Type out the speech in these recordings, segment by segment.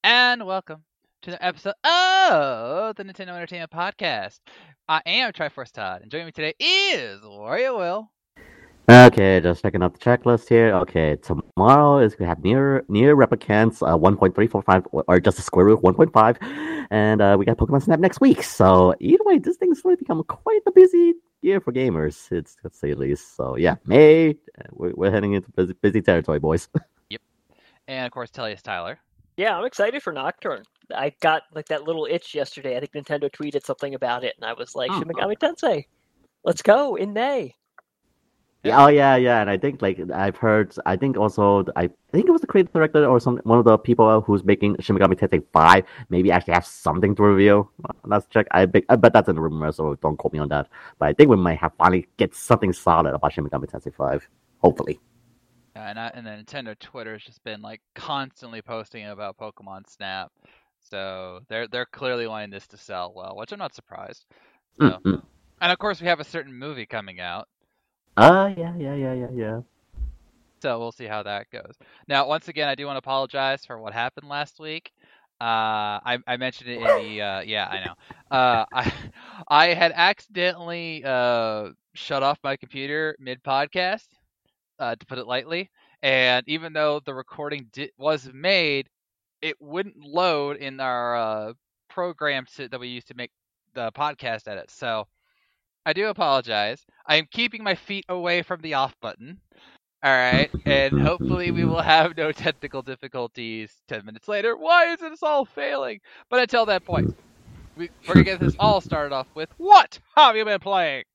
And welcome to the episode of the Nintendo Entertainment Podcast. I am Triforce Todd, and joining me today is Wario Will. Okay, just checking out the checklist here. Okay, tomorrow is we have near replicants 1.345 or just a square root of 1.5, and we got Pokemon Snap next week. So either way, this thing's going to become quite a busy year for gamers. It's to say the least. So yeah, May we're heading into busy territory, boys. Yep. And of course, Tellius Tyler. Yeah, I'm excited for Nocturne. I got like that little itch yesterday. I think Nintendo tweeted something about it, and I was like, Shin Megami Tensei, let's go in May. Yeah, yeah, and I think I've heard. I think it was the creative director or one of the people who's making Shin Megami Tensei 5 maybe actually have something to reveal. Let's check. I bet that's in the rumor, so don't quote me on that. But I think we might have finally get something solid about Shin Megami Tensei 5. Hopefully. And the Nintendo Twitter has just been like constantly posting about Pokemon Snap, so they're clearly wanting this to sell well, which I'm not surprised. So. And of course, we have a certain movie coming out. Yeah. So we'll see how that goes. Now, once again, I do want to apologize for what happened last week. I mentioned it in the yeah, I know. I had accidentally shut off my computer mid podcast, to put it lightly, and even though the recording was made, it wouldn't load in our program that we use to make the podcast edits. So I do apologize. I am keeping my feet away from the off button. All right, and hopefully we will have no technical difficulties 10 minutes later. Why is this all failing? But until that point, we're going to get this all started off with, what have you been playing?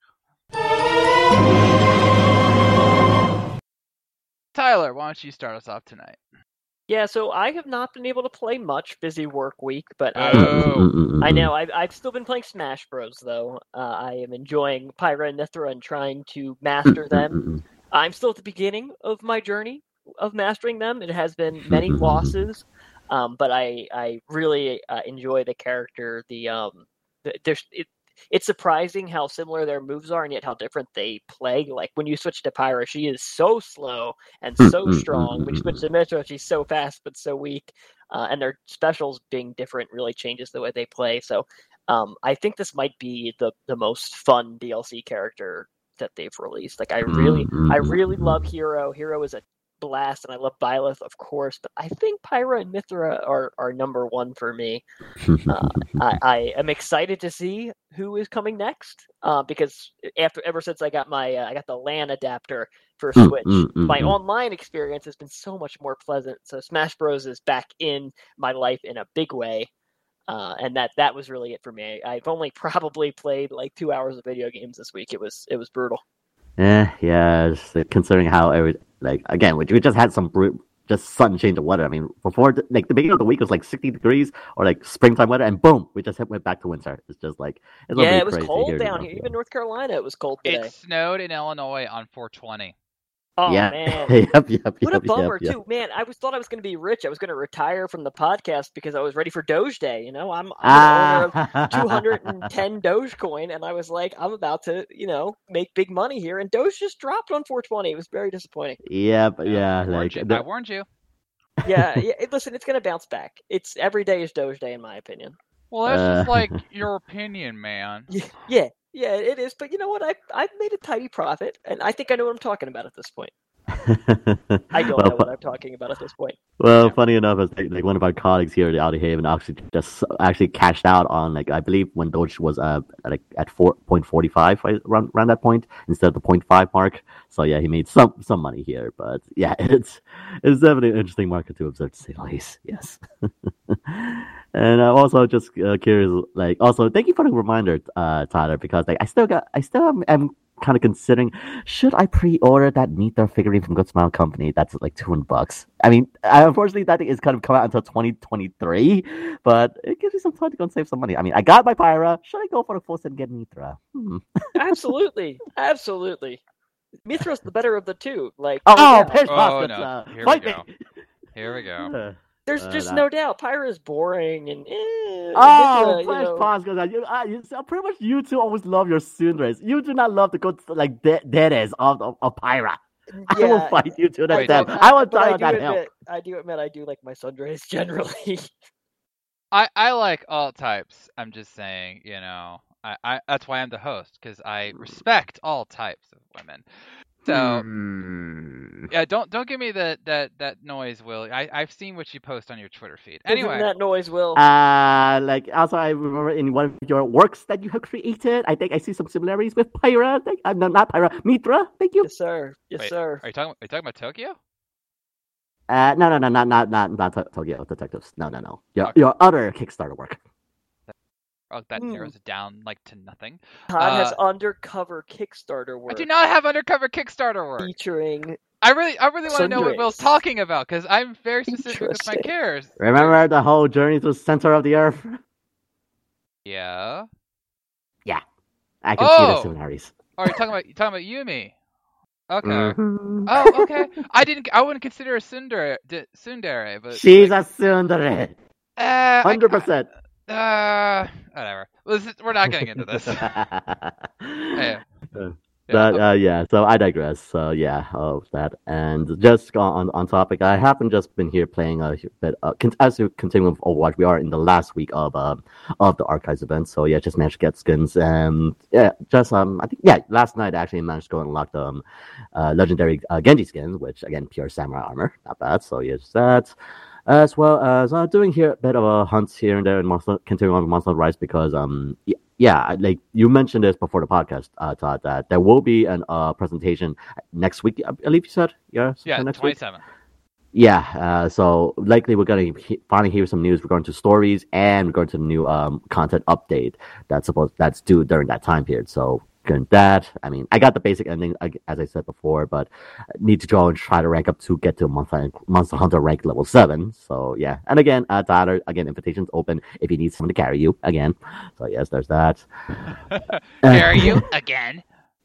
Tyler, why don't you start us off tonight? Yeah, so I have not been able to play much, busy work week, but I know I've still been playing Smash Bros. Though. I am enjoying Pyra and Mythra and trying to master them. I'm still at the beginning of my journey of mastering them. It has been many losses, but I really enjoy the character. It's surprising how similar their moves are and yet how different they play. Like when you switch to Pyra, she is so slow and so strong. When you switch to Mythra, she's so fast but so weak. And their specials being different really changes the way they play. So I think this might be the most fun DLC character that they've released. Like I really love Hero. Hero is a blast, and I love Byleth, of course, but I think Pyra and Mythra are number one for me. I am excited to see who is coming next, because ever since I got I got the LAN adapter for Switch, my online experience has been so much more pleasant. So Smash Bros is back in my life in a big way. And that was really it for me. I've only probably played like 2 hours of video games this week. It was brutal. Yeah. Considering how again, we just had some just sudden change of weather. I mean, before the beginning of the week was like 60 degrees or like springtime weather, and boom, we just went back to winter. It's just like it was cold down here. Even North Carolina, it was cold today. It snowed in Illinois on 420. Oh, yeah. Man. Yep. What a bummer, too. Man, I thought I was going to be rich. I was going to retire from the podcast because I was ready for Doge Day. You know, I'm an owner of 210 Dogecoin, and I was like, I'm about to, make big money here. And Doge just dropped on 420. It was very disappointing. Yeah. I warned you. Yeah. Listen, it's going to bounce back. Every day is Doge Day, in my opinion. Well, that's just like your opinion, man. Yeah, it is. But you know what? I've made a tidy profit, and I think I know what I'm talking about at this point. I don't know what I'm talking about at this point. Well, funny enough, is like one of our colleagues here at the Outer Haven actually cashed out on I believe when Doge was at 4.45 around that point instead of the 0.5 mark. So yeah, he made some money here. But yeah, it's definitely an interesting market to observe, to say the least. Yes. And I'm also just curious. Also, thank you for the reminder, Tyler, because I still am kind of considering, should I pre-order that Mythra figurine from Good Smile Company? That's like $200. I mean, unfortunately, that thing is kind of come out until 2023, but it gives me some time to go and save some money. I mean, I got my Pyra. Should I go for the full set and get Mythra? Absolutely. Mythra's the better of the two. Here we go. There's just no doubt. Pyra is boring and Mythra, pretty much you two always love your Sundays. You do not love the good dead of Pyra. Yeah. I will fight you to that death. I will die on that hill. I do admit I do like my Sundays generally. I like all types. I'm just saying, I that's why I'm the host, because I respect all types of women. So yeah, don't give me that noise, Will. I've seen what you post on your Twitter feed. Isn't Anyway, that noise, Will? Like also, I remember in one of your works that you have created, I think I see some similarities with Pyra. No, not Pyra, Mitra. Thank you. Yes, sir. Yes, wait, sir. are you talking about Tokyo? No, not Tokyo Detectives. No. Okay. Your other Kickstarter work. Oh, that narrows it down like to nothing. Todd has undercover Kickstarter work I do not have undercover Kickstarter work. featuring. I really want to know what Will's Sundrays. talking about, because I'm very specific with my Interesting. cares. Remember the whole journey to the center of the earth? Yeah. Yeah, I can see the Oh! similarities. Oh, you're talking about Yumi. Okay. Mhm. Oh, okay. I wouldn't consider a tsundere, but She's a tsundere. 100%. Whatever. We're not getting into this. Yeah. Yeah, so I digress. So yeah, of that, and just on topic, I haven't just been here playing a bit. As we continue with Overwatch, we are in the last week of the archives event. So yeah, just managed to get skins, and yeah, just I think last night I actually managed to go and unlock the legendary Genji skin, which again pure samurai armor, not bad. So yes, that. As well as doing here a bit of a hunt here and there in continuing on with Monster Rise, because yeah, like you mentioned this before the podcast, Todd, that there will be an presentation next week. I believe you said, yeah, next 27th. week. Yeah, so likely we're going to finally hear some news regarding to stories, and regarding to the new content update that's due during that time period. So that, I mean, I got the basic ending as I said before, but I need to go and try to rank up to get to Monster Hunter rank level 7. So yeah, and again, Tyler, again, invitations open if you need someone to carry you again. So yes, there's that. Carry you again.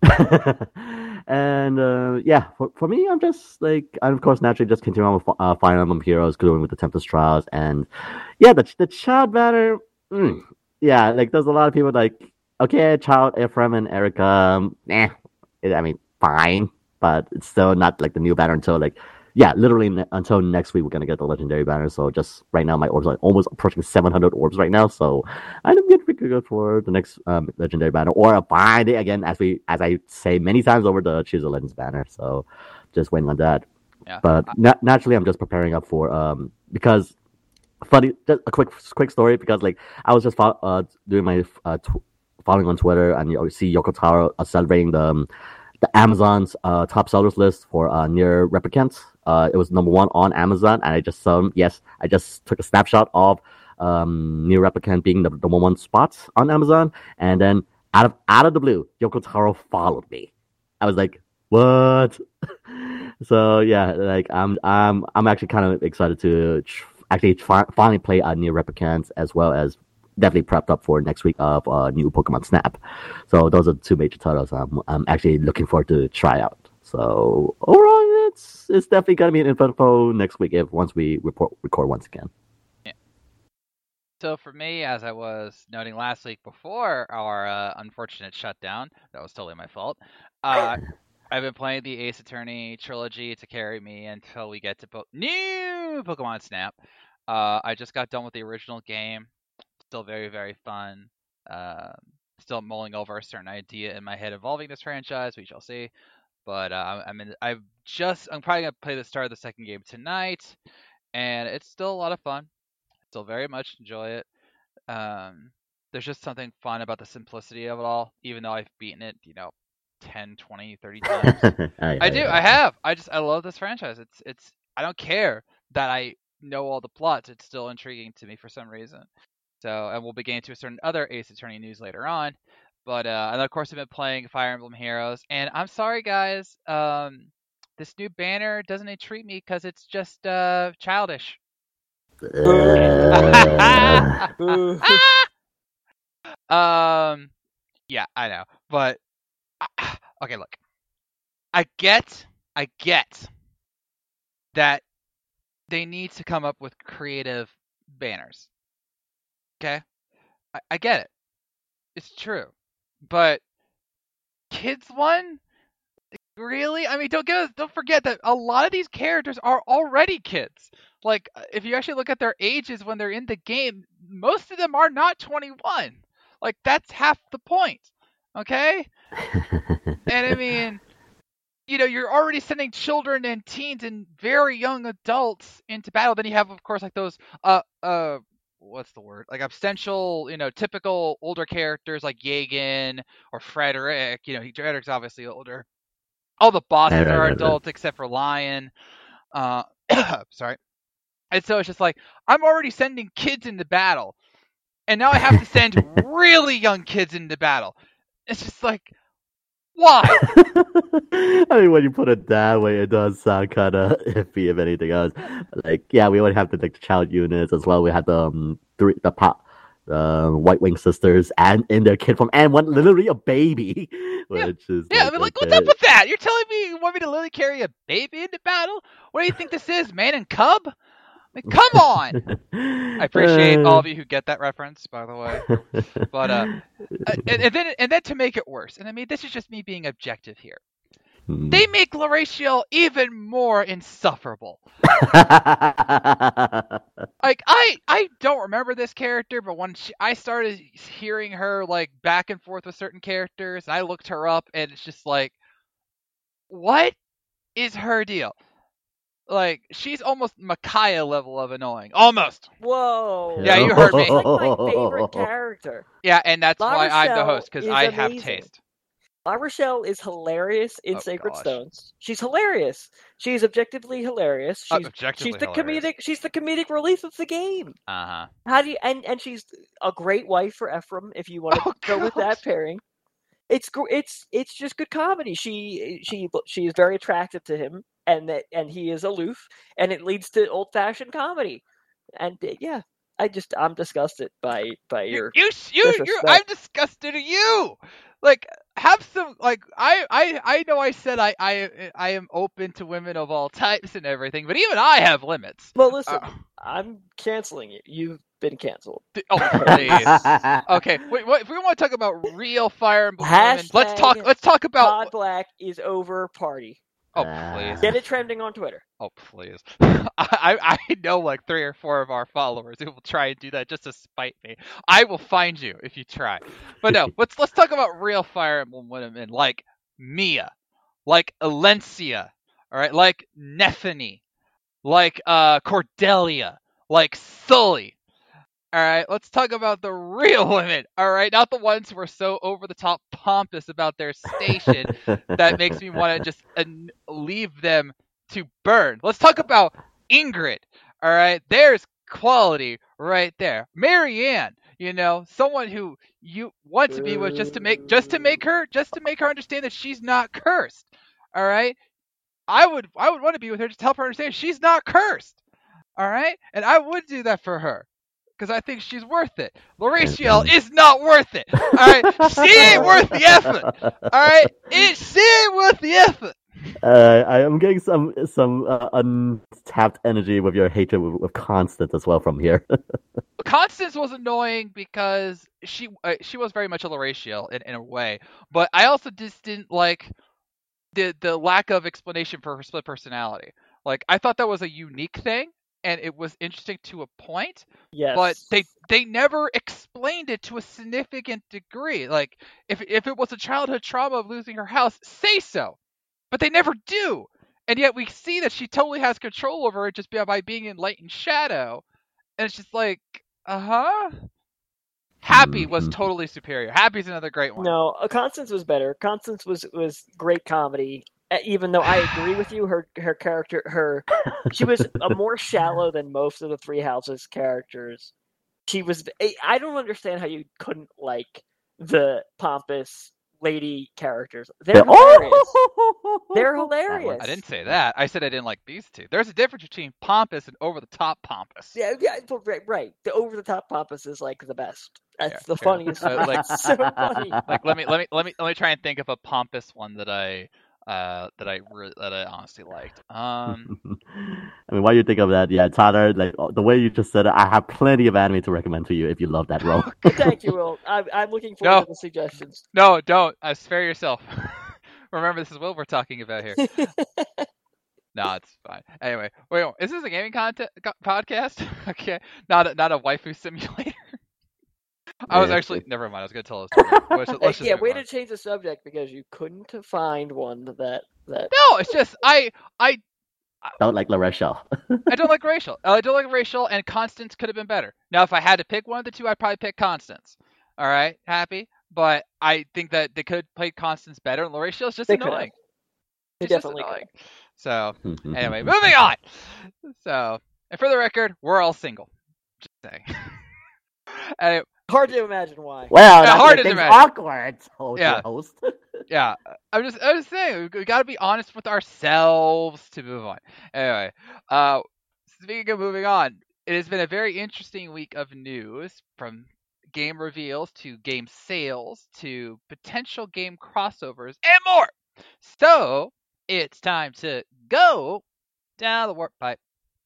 And yeah, for me, I'm just like, I'm of course naturally just continuing with Fire Emblem Heroes, going with the Tempest Trials, and yeah, the child banner. Yeah, like there's a lot of people like, okay, child Ephraim and Erica, I mean, fine, but it's still not like the new banner until like, yeah, literally until next week we're gonna get the legendary banner. So just right now, my orbs are almost approaching 700 orbs right now. So I'm getting pretty good for the next legendary banner, or a bind again, as I say many times over, the Choose a Legends banner. So just waiting on that. Yeah. But naturally, I'm just preparing up for because funny, just a quick story, because like I was just doing my following on Twitter, and you see Yoko Taro celebrating the Amazon's top sellers list for Nier Replicant. It was number 1 on Amazon, and I just took a snapshot of Nier Replicant being the number 1 spot on Amazon, and then out of the blue, Yoko Taro followed me. I was like, what? So yeah, like I'm actually kind of excited to finally play Nier Replicant, as well as definitely prepped up for next week of new Pokemon Snap. So those are the 2 major titles I'm actually looking forward to try out. So overall, it's definitely gonna be an info next week once we record once again. Yeah. So for me, as I was noting last week before our unfortunate shutdown, that was totally my fault. I've been playing the Ace Attorney trilogy to carry me until we get to new Pokemon Snap. I just got done with the original game. Still very, very fun. Still mulling over a certain idea in my head involving this franchise. We shall see. But I'm probably gonna play the start of the second game tonight, and it's still a lot of fun. Still very much enjoy it. There's just something fun about the simplicity of it all, even though I've beaten it, 10, 20, 30 times. I do. I have. I love this franchise. It's. I don't care that I know all the plots. It's still intriguing to me for some reason. So, and we'll be getting to a certain other Ace Attorney news later on. But and of course I've been playing Fire Emblem Heroes, and I'm sorry guys, this new banner doesn't intrigue me because it's just childish. Yeah, I know, but okay, look, I get that they need to come up with creative banners. Okay, I get it. It's true, but kids one? Really? I mean, don't forget that a lot of these characters are already kids. Like, if you actually look at their ages when they're in the game, most of them are not 21. Like, that's half the point. Okay? And I mean, you're already sending children and teens and very young adults into battle. Then you have, of course, like those what's the word? Like absential, typical older characters like Yagan or Frederick. Frederick's obviously older. All the bosses are adults except for Lion. Sorry. And so it's just like, I'm already sending kids into battle, and now I have to send really young kids into battle. It's just like, why? I mean, when you put it that way, it does sound kind of iffy, if anything else. Like, yeah, we would have the child units as well. We had the White Wing sisters and in their kid form, and one literally a baby, which is I mean, like, what's up with that? You're telling me you want me to literally carry a baby into battle? What do you think this is, man and cub? Like, come on! I appreciate all of you who get that reference, by the way. But and then to make it worse, and I mean, this is just me being objective here. They make Laraciel even more insufferable. Like, I don't remember this character, but when I started hearing her like back and forth with certain characters, and I looked her up, and it's just like, what is her deal? Like, she's almost Micaiah level of annoying. Almost. Whoa. Yeah, you heard me. She's like my favorite character. Yeah, and that's why I'm the host, because I have amazing. taste. Laraciel is hilarious in Sacred Stones. She's hilarious. She's objectively hilarious. She's the comedic relief of the game. Uh-huh. How do you and she's a great wife for Ephraim if you want to go with that pairing. It's just good comedy. She is very attractive to him, and he is aloof, and it leads to old-fashioned comedy. And yeah, I'm disgusted by your I'm disgusted at you. Like, have some, like, I know I said I am open to women of all types and everything, but even I have limits. Well, listen, I'm canceling you. You've been canceled. Oh, please. Okay, wait, if we want to talk about real Fire Emblem women, let's talk about Todd Black is over party. Oh, please. Get it trending on Twitter. Oh, please. I know like 3 or 4 of our followers who will try and do that just to spite me. I will find you if you try. But no, let's talk about real Fire Emblem women like Mia, like Alencia, all right, like Nethany, like Cordelia, like Sully. All right, let's talk about the real women. All right, not the ones who are so over the top pompous about their station that makes me want to just leave them to burn. Let's talk about Ingrid. All right, there's quality right there. Marianne, someone who you want to be with just to make her understand that she's not cursed. All right, I would want to be with her just to help her understand she's not cursed. All right, and I would do that for her, because I think she's worth it. Laraciel is not worth it. All right, she ain't worth the effort. All right, she ain't worth the effort. I am getting some untapped energy with your hatred with Constance as well from here. Constance was annoying because she was very much a Laraciel in a way, but I also just didn't like the lack of explanation for her split personality. Like, I thought that was a unique thing, and it was interesting to a point. Yes. But they never explained it to a significant degree. Like, if it was a childhood trauma of losing her house, say so. But they never do. And yet we see that she totally has control over it just by being in light and shadow. And it's just like, Happy was totally superior. Happy's another great one. No, Constance was better. Constance was great comedy. Even though I agree with you, her character, she was more shallow than most of the Three Houses characters. I don't understand how you couldn't like the pompous lady characters. They're hilarious. They're hilarious. I didn't say that. I said I didn't like these two. There's a difference between pompous and over-the-top pompous. Yeah, right. The over-the-top pompous is like the best. That's the funniest. Like, so funny. Like, let me try and think of a pompous one that I honestly liked. I mean, while you think of that, yeah, Tyler, like the way you just said it, I have plenty of anime to recommend to you if you love that role. Thank you, Will. I'm looking forward to the suggestions. No, don't. Spare yourself. Remember, this is Will we're talking about here. No, it's fine. Anyway, wait, is this a gaming podcast? Okay, not a waifu simulator. I was actually never mind. I was gonna tell a story. Let's just yeah, move way on. to change the subject because you couldn't find one that. No, it's just I Don't like La Rochelle. I don't like Rachel. I don't like Rachel, and Constance could have been better. Now, if I had to pick one of the two, I'd probably pick Constance. All right, happy. But I think that they could have played Constance better, and Rachel's just They could annoying. They She's just definitely annoying. could. So, anyway, moving on. So, and for the record, we're all single. Just saying. And Hard to imagine why. Well, Yeah, that hard makes to things imagine. awkward. Yeah. Host. yeah, I'm just saying, we got to be honest with ourselves to move on. Anyway, speaking of moving on, it has been a very interesting week of news, from game reveals to game sales to potential game crossovers and more. So it's time to go down the warp pipe.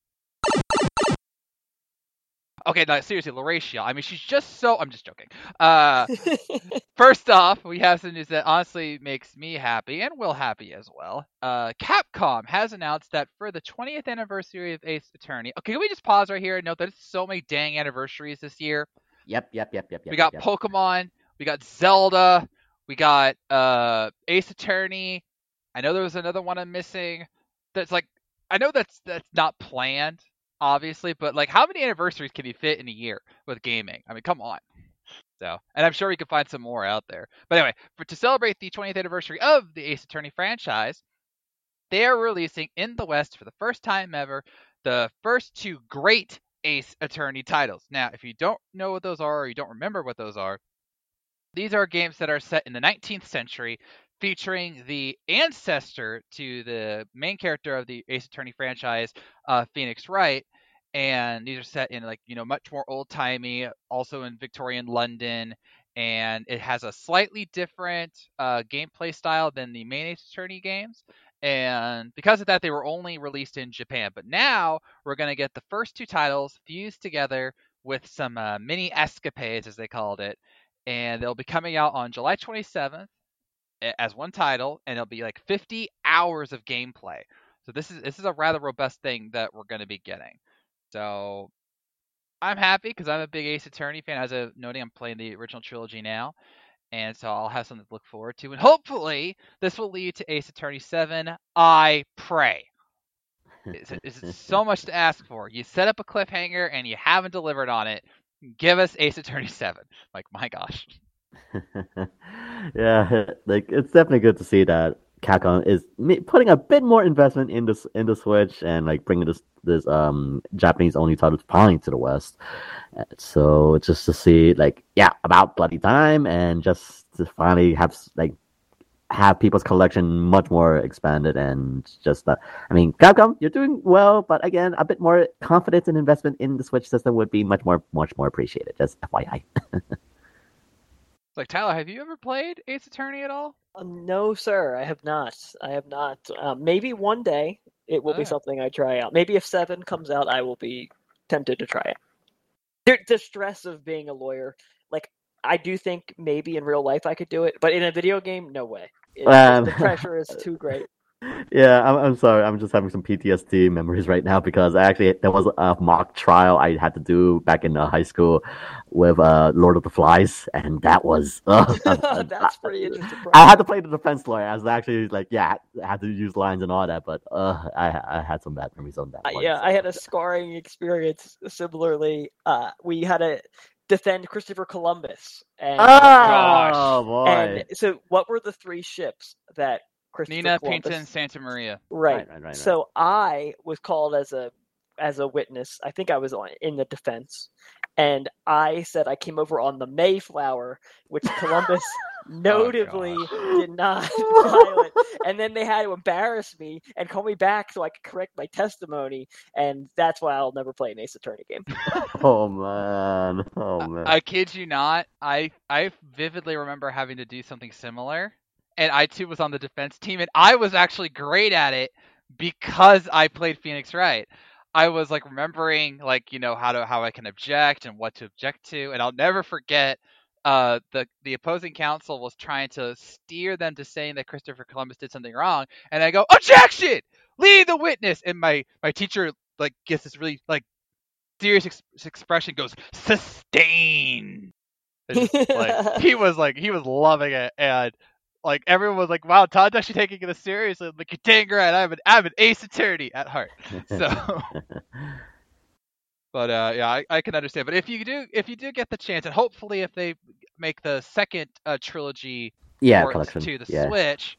Okay, no, seriously, Lauracia. I mean, she's just so. I'm just joking. First off, we have some news that honestly makes me happy and Will happy as well. Capcom has announced that for the 20th anniversary of Ace Attorney. Okay, can we just pause right here and note that it's so many dang anniversaries this year? Yep. We got Pokemon, we got Zelda, we got Ace Attorney. I know there was another one I'm missing. That's like, I know that's not planned, obviously, but like, how many anniversaries can you fit in a year with gaming? I mean, come on. So, and I'm sure we could find some more out there. But anyway, to celebrate the 20th anniversary of the Ace Attorney franchise, they are releasing in the West for the first time ever the first two great Ace Attorney titles. Now, if you don't know what those are or you don't remember what those are, these are games that are set in the 19th century, featuring the ancestor to the main character of the Ace Attorney franchise, Phoenix Wright. And these are set in, like, much more old timey, also in Victorian London, and it has a slightly different gameplay style than the main Ace Attorney games. And because of that, they were only released in Japan. But now we're going to get the first two titles fused together with some mini escapades, as they called it, and they'll be coming out on July 27th as one title, and it'll be like 50 hours of gameplay. So this is a rather robust thing that we're going to be getting. So I'm happy because I'm a big Ace Attorney fan. As of noting, I'm playing the original trilogy now, and so I'll have something to look forward to. And hopefully, this will lead to Ace Attorney 7. I pray. It's so much to ask for. You set up a cliffhanger and you haven't delivered on it. Give us Ace Attorney 7. Like, my gosh. Yeah, like it's definitely good to see that Capcom is putting a bit more investment in the Switch and like bringing this Japanese only title finally to the West. So just to see, like, yeah, about bloody time, and just to finally have people's collection much more expanded, and just I mean, Capcom, you're doing well, but again, a bit more confidence and investment in the Switch system would be much more appreciated. Just FYI. Like, Tyler, have you ever played Ace Attorney at all? No, sir, I have not. Maybe one day it will be something I try out. Maybe if 7 comes out, I will be tempted to try it. The stress of being a lawyer, like, I do think maybe in real life I could do it, but in a video game, no way. The pressure is too great. Yeah, I'm sorry. I'm just having some PTSD memories right now because there was a mock trial I had to do back in high school with Lord of the Flies, and that was that's pretty interesting. I had to play the defense lawyer. I was actually like, I had to use lines and all that, but I had some bad memories on that one. Yeah, so. I had a scarring experience similarly. We had to defend Christopher Columbus. And, boy! And so, what were the 3 ships that Nina, Columbus. Pinta, and Santa Maria. Right. So I was called as a witness. I think I was in the defense, and I said I came over on the Mayflower, which Columbus notably did not pilot. And then they had to embarrass me and call me back so I could correct my testimony, and that's why I'll never play an Ace Attorney game. Oh man! I kid you not. I vividly remember having to do something similar. And I too was on the defense team, and I was actually great at it because I played Phoenix Wright. I was like remembering, like, how I can object and what to object to, and I'll never forget the opposing counsel was trying to steer them to saying that Christopher Columbus did something wrong, and I go, objection, lead the witness, and my teacher like gets this really like serious expression, goes, sustain. Like he was loving it, and like everyone was like, wow, Todd's actually taking it seriously. I'm like, you're dang right, I'm an ace attorney at heart. So but yeah, I can understand. But if you do get the chance, and hopefully if they make the second trilogy ports collection. to the Switch,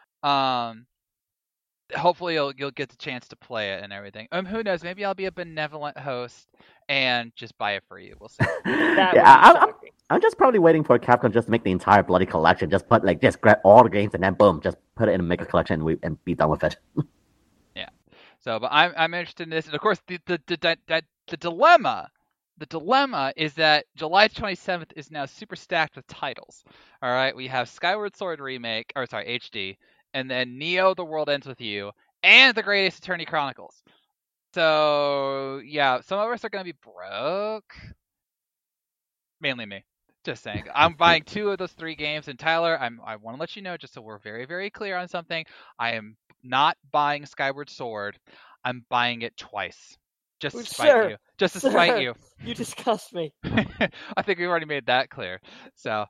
hopefully you'll get the chance to play it and everything. Who knows? Maybe I'll be a benevolent host and just buy it for you. We'll see. I'm just probably waiting for Capcom just to make the entire bloody collection. Just grab all the games and then boom, just put it in a mega collection and be done with it. Yeah. So, but I'm interested in this, and of course the dilemma is that July 27th is now super stacked with titles. All right, we have Skyward Sword remake, or sorry, HD, and then Neo: The World Ends with You, and The Great Ace Attorney Chronicles. So yeah, some of us are gonna be broke. Mainly me. Just saying. I'm buying 2 of those 3 games, and Tyler, I want to let you know, just so we're very, very clear on something. I am not buying Skyward Sword. I'm buying it twice. Just to spite you. Just to spite you. You disgust me. I think we've already made that clear. So,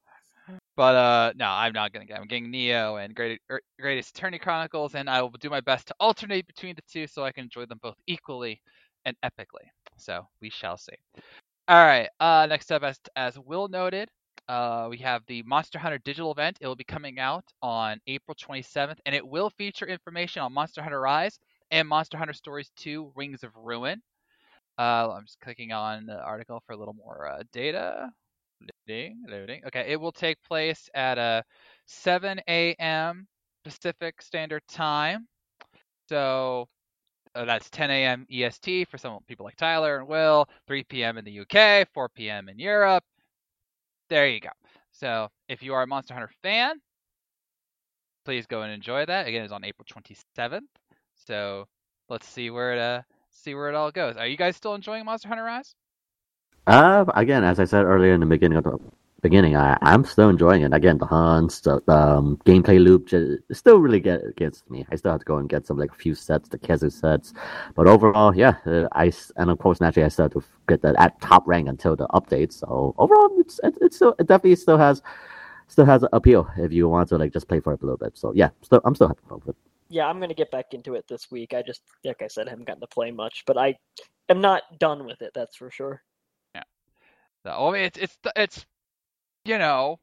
but no, I'm not gonna get. I'm getting Neo and Greatest Attorney Chronicles, and I will do my best to alternate between the 2 so I can enjoy them both equally and epically. So we shall see. All right. Next up, as Will noted, we have the Monster Hunter digital event. It will be coming out on April 27th, and it will feature information on Monster Hunter Rise and Monster Hunter Stories 2: Rings of Ruin. I'm just clicking on the article for a little more data. Loading. Okay, it will take place at 7 a.m. Pacific Standard Time. So that's 10 a.m. EST for some people like Tyler and Will, 3 p.m. in the UK, 4 p.m. in Europe. There you go. So if you are a Monster Hunter fan, please go and enjoy that. Again, it's on April 27th. So let's see where it all goes. Are you guys still enjoying Monster Hunter Rise? Again, as I said earlier in the beginning, I'm still enjoying it. Again, the hunts, the gameplay loop still really gets me. I still have to go and get some a few sets, the Kezu sets, but overall, yeah. And of course, naturally, I still have to get that at top rank until the update. So overall, it definitely still has appeal if you want to just play for it a little bit. So yeah, I'm still having fun with it. Yeah, I'm gonna get back into it this week. I just, like I said, haven't gotten to play much, but I am not done with it. That's for sure. Yeah. So I mean, it's you know,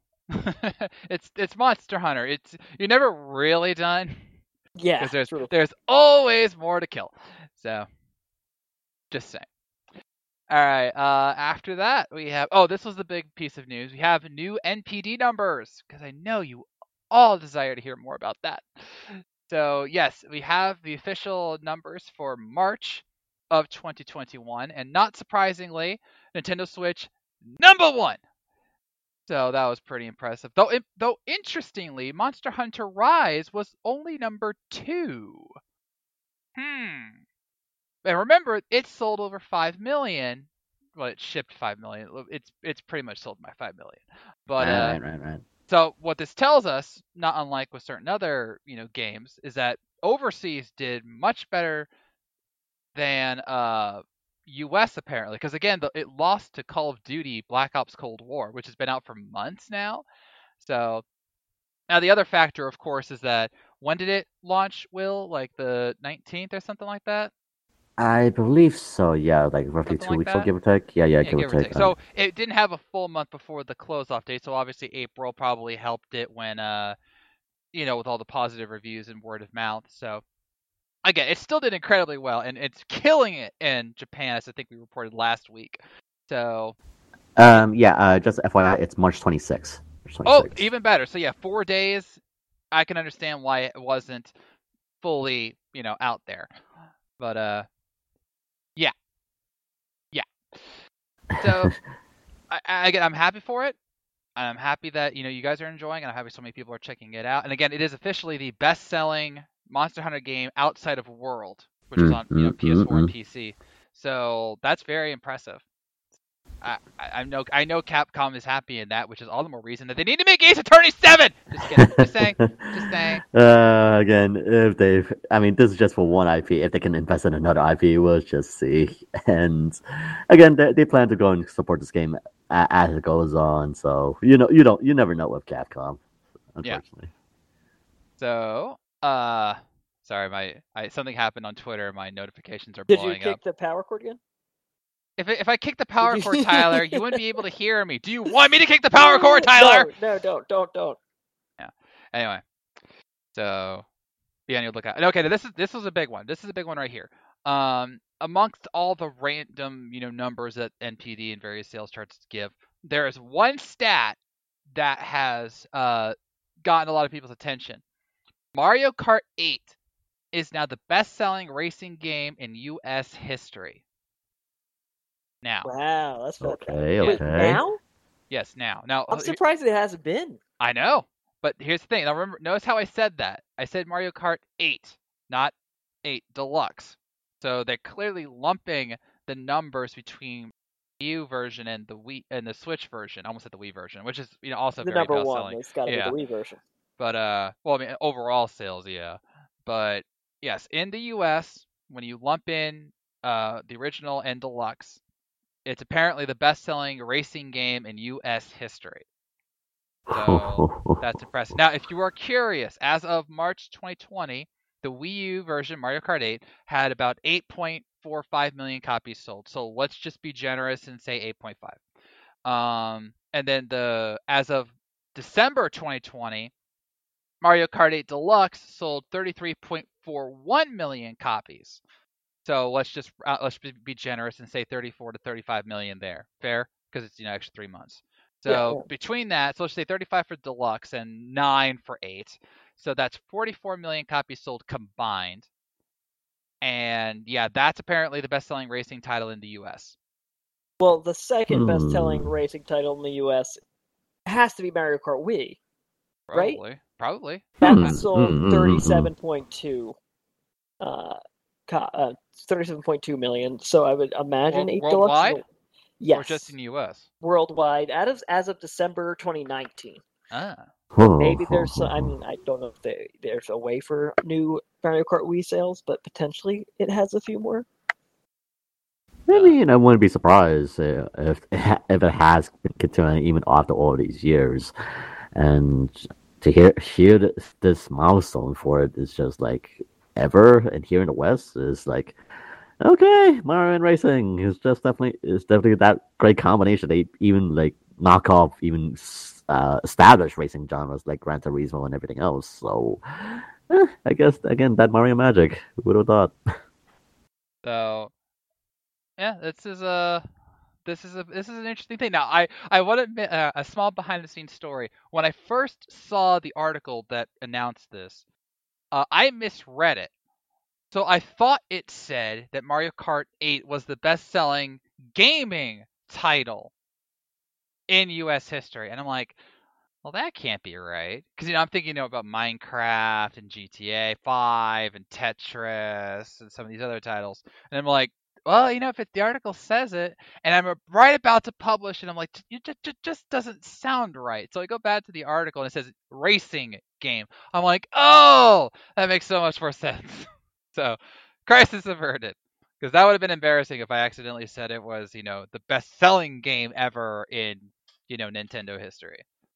it's Monster Hunter. You're never really done. Yeah, because there's always more to kill. So, just saying. All right. After that, we have. Oh, this was the big piece of news. We have new NPD numbers because I know you all desire to hear more about that. So yes, we have the official numbers for March of 2021, and not surprisingly, Nintendo Switch #1. So that was pretty impressive. Though interestingly, Monster Hunter Rise was only #2. And remember, it sold over 5 million. Well, it shipped 5 million. It's pretty much sold by 5 million. But right. So what this tells us, not unlike with certain other games, is that overseas did much better than US apparently, because again, it lost to Call of Duty Black Ops Cold War, which has been out for months now. So now the other factor, of course, is that when did it launch, Will? Like the 19th or something like that? I believe so, yeah, like roughly Something 2 weeks, like so give or take. Yeah, give or take. So it didn't have a full month before the close-off date, so obviously April probably helped it when, with all the positive reviews and word of mouth. So again, it still did incredibly well, and it's killing it in Japan, as I think we reported last week. So just FYI, it's March 26th. Oh, even better. So yeah, 4 days. I can understand why it wasn't fully, out there. But yeah. So I'm happy for it. I'm happy that you guys are enjoying, and I'm happy so many people are checking it out. And again, it is officially the best-selling Monster Hunter game outside of World, which is on PS4 and PC. So that's very impressive. I know Capcom is happy in that, which is all the more reason that they need to make Ace Attorney 7. Just kidding. Just saying. Again, if this is just for one IP. If they can invest in another IP, we'll just see. And again, they plan to go and support this game as it goes on. So you never know with Capcom, unfortunately. Yeah. So, sorry, something happened on Twitter. My notifications are blowing up. Did you kick the power cord again? If I kick the power cord, Tyler, you wouldn't be able to hear me. Do you want me to kick the power cord, Tyler? No, don't. Yeah. Anyway, so be on your lookout. Okay, this was a big one. This is a big one right here. Amongst all the random numbers that NPD and various sales charts give, there is one stat that has gotten a lot of people's attention. Mario Kart 8 is now the best-selling racing game in U.S. history. Now. Wow, that's okay. Wait, now? Yes, now. Now I'm surprised it hasn't been. I know, but here's the thing. Now remember, notice how I said that. I said Mario Kart 8, not 8 Deluxe. So they're clearly lumping the numbers between the Wii U version and the Wii and the Switch version. I almost said the Wii version, which is also the very number best-selling. It's got to be the Wii version. But overall sales, yeah. But yes, in the U.S., when you lump in the original and Deluxe, it's apparently the best-selling racing game in U.S. history. So that's impressive. Now, if you are curious, as of March 2020, the Wii U version, Mario Kart 8, had about 8.45 million copies sold. So let's just be generous and say 8.5. And then as of December 2020, Mario Kart 8 Deluxe sold 33.41 million copies. So let's be generous and say 34 to 35 million there. Fair? Because it's extra 3 months. So between that, so let's say 35 for Deluxe and 9 for 8. So that's 44 million copies sold combined. And yeah, that's apparently the best-selling racing title in the U.S. Well, the second best-selling racing title in the U.S. has to be Mario Kart Wii, right? Probably. That sold 37.2. 37.2 million. So I would imagine 8 worldwide? Deluxe. Yes. Or just in the U.S.? Worldwide, as of December 2019. Ah. Maybe there's some, I don't know if there's a way for new Mario Kart Wii sales, but potentially it has a few more. I wouldn't be surprised if it has been continuing even after all these years. And to hear this milestone for it is just like ever, and here in the West is like, okay, Mario and racing is definitely that great combination. They even like knock off even established racing genres like Gran Turismo and everything else. So I guess again that Mario magic. Who would have thought? So yeah, this is an interesting thing. Now I want to admit a small behind the scenes story. When I first saw the article that announced this, I misread it. So I thought it said that Mario Kart 8 was the best-selling gaming title in U.S. history. And I'm like, well, that can't be right. Because, I'm thinking about Minecraft and GTA 5 and Tetris and some of these other titles. And I'm like, well, if the article says it, and I'm right about to publish, and I'm like, it just doesn't sound right. So I go back to the article, and it says racing game. I'm like, oh, that makes so much more sense. So, crisis averted. Because that would have been embarrassing if I accidentally said it was, the best-selling game ever in, Nintendo history.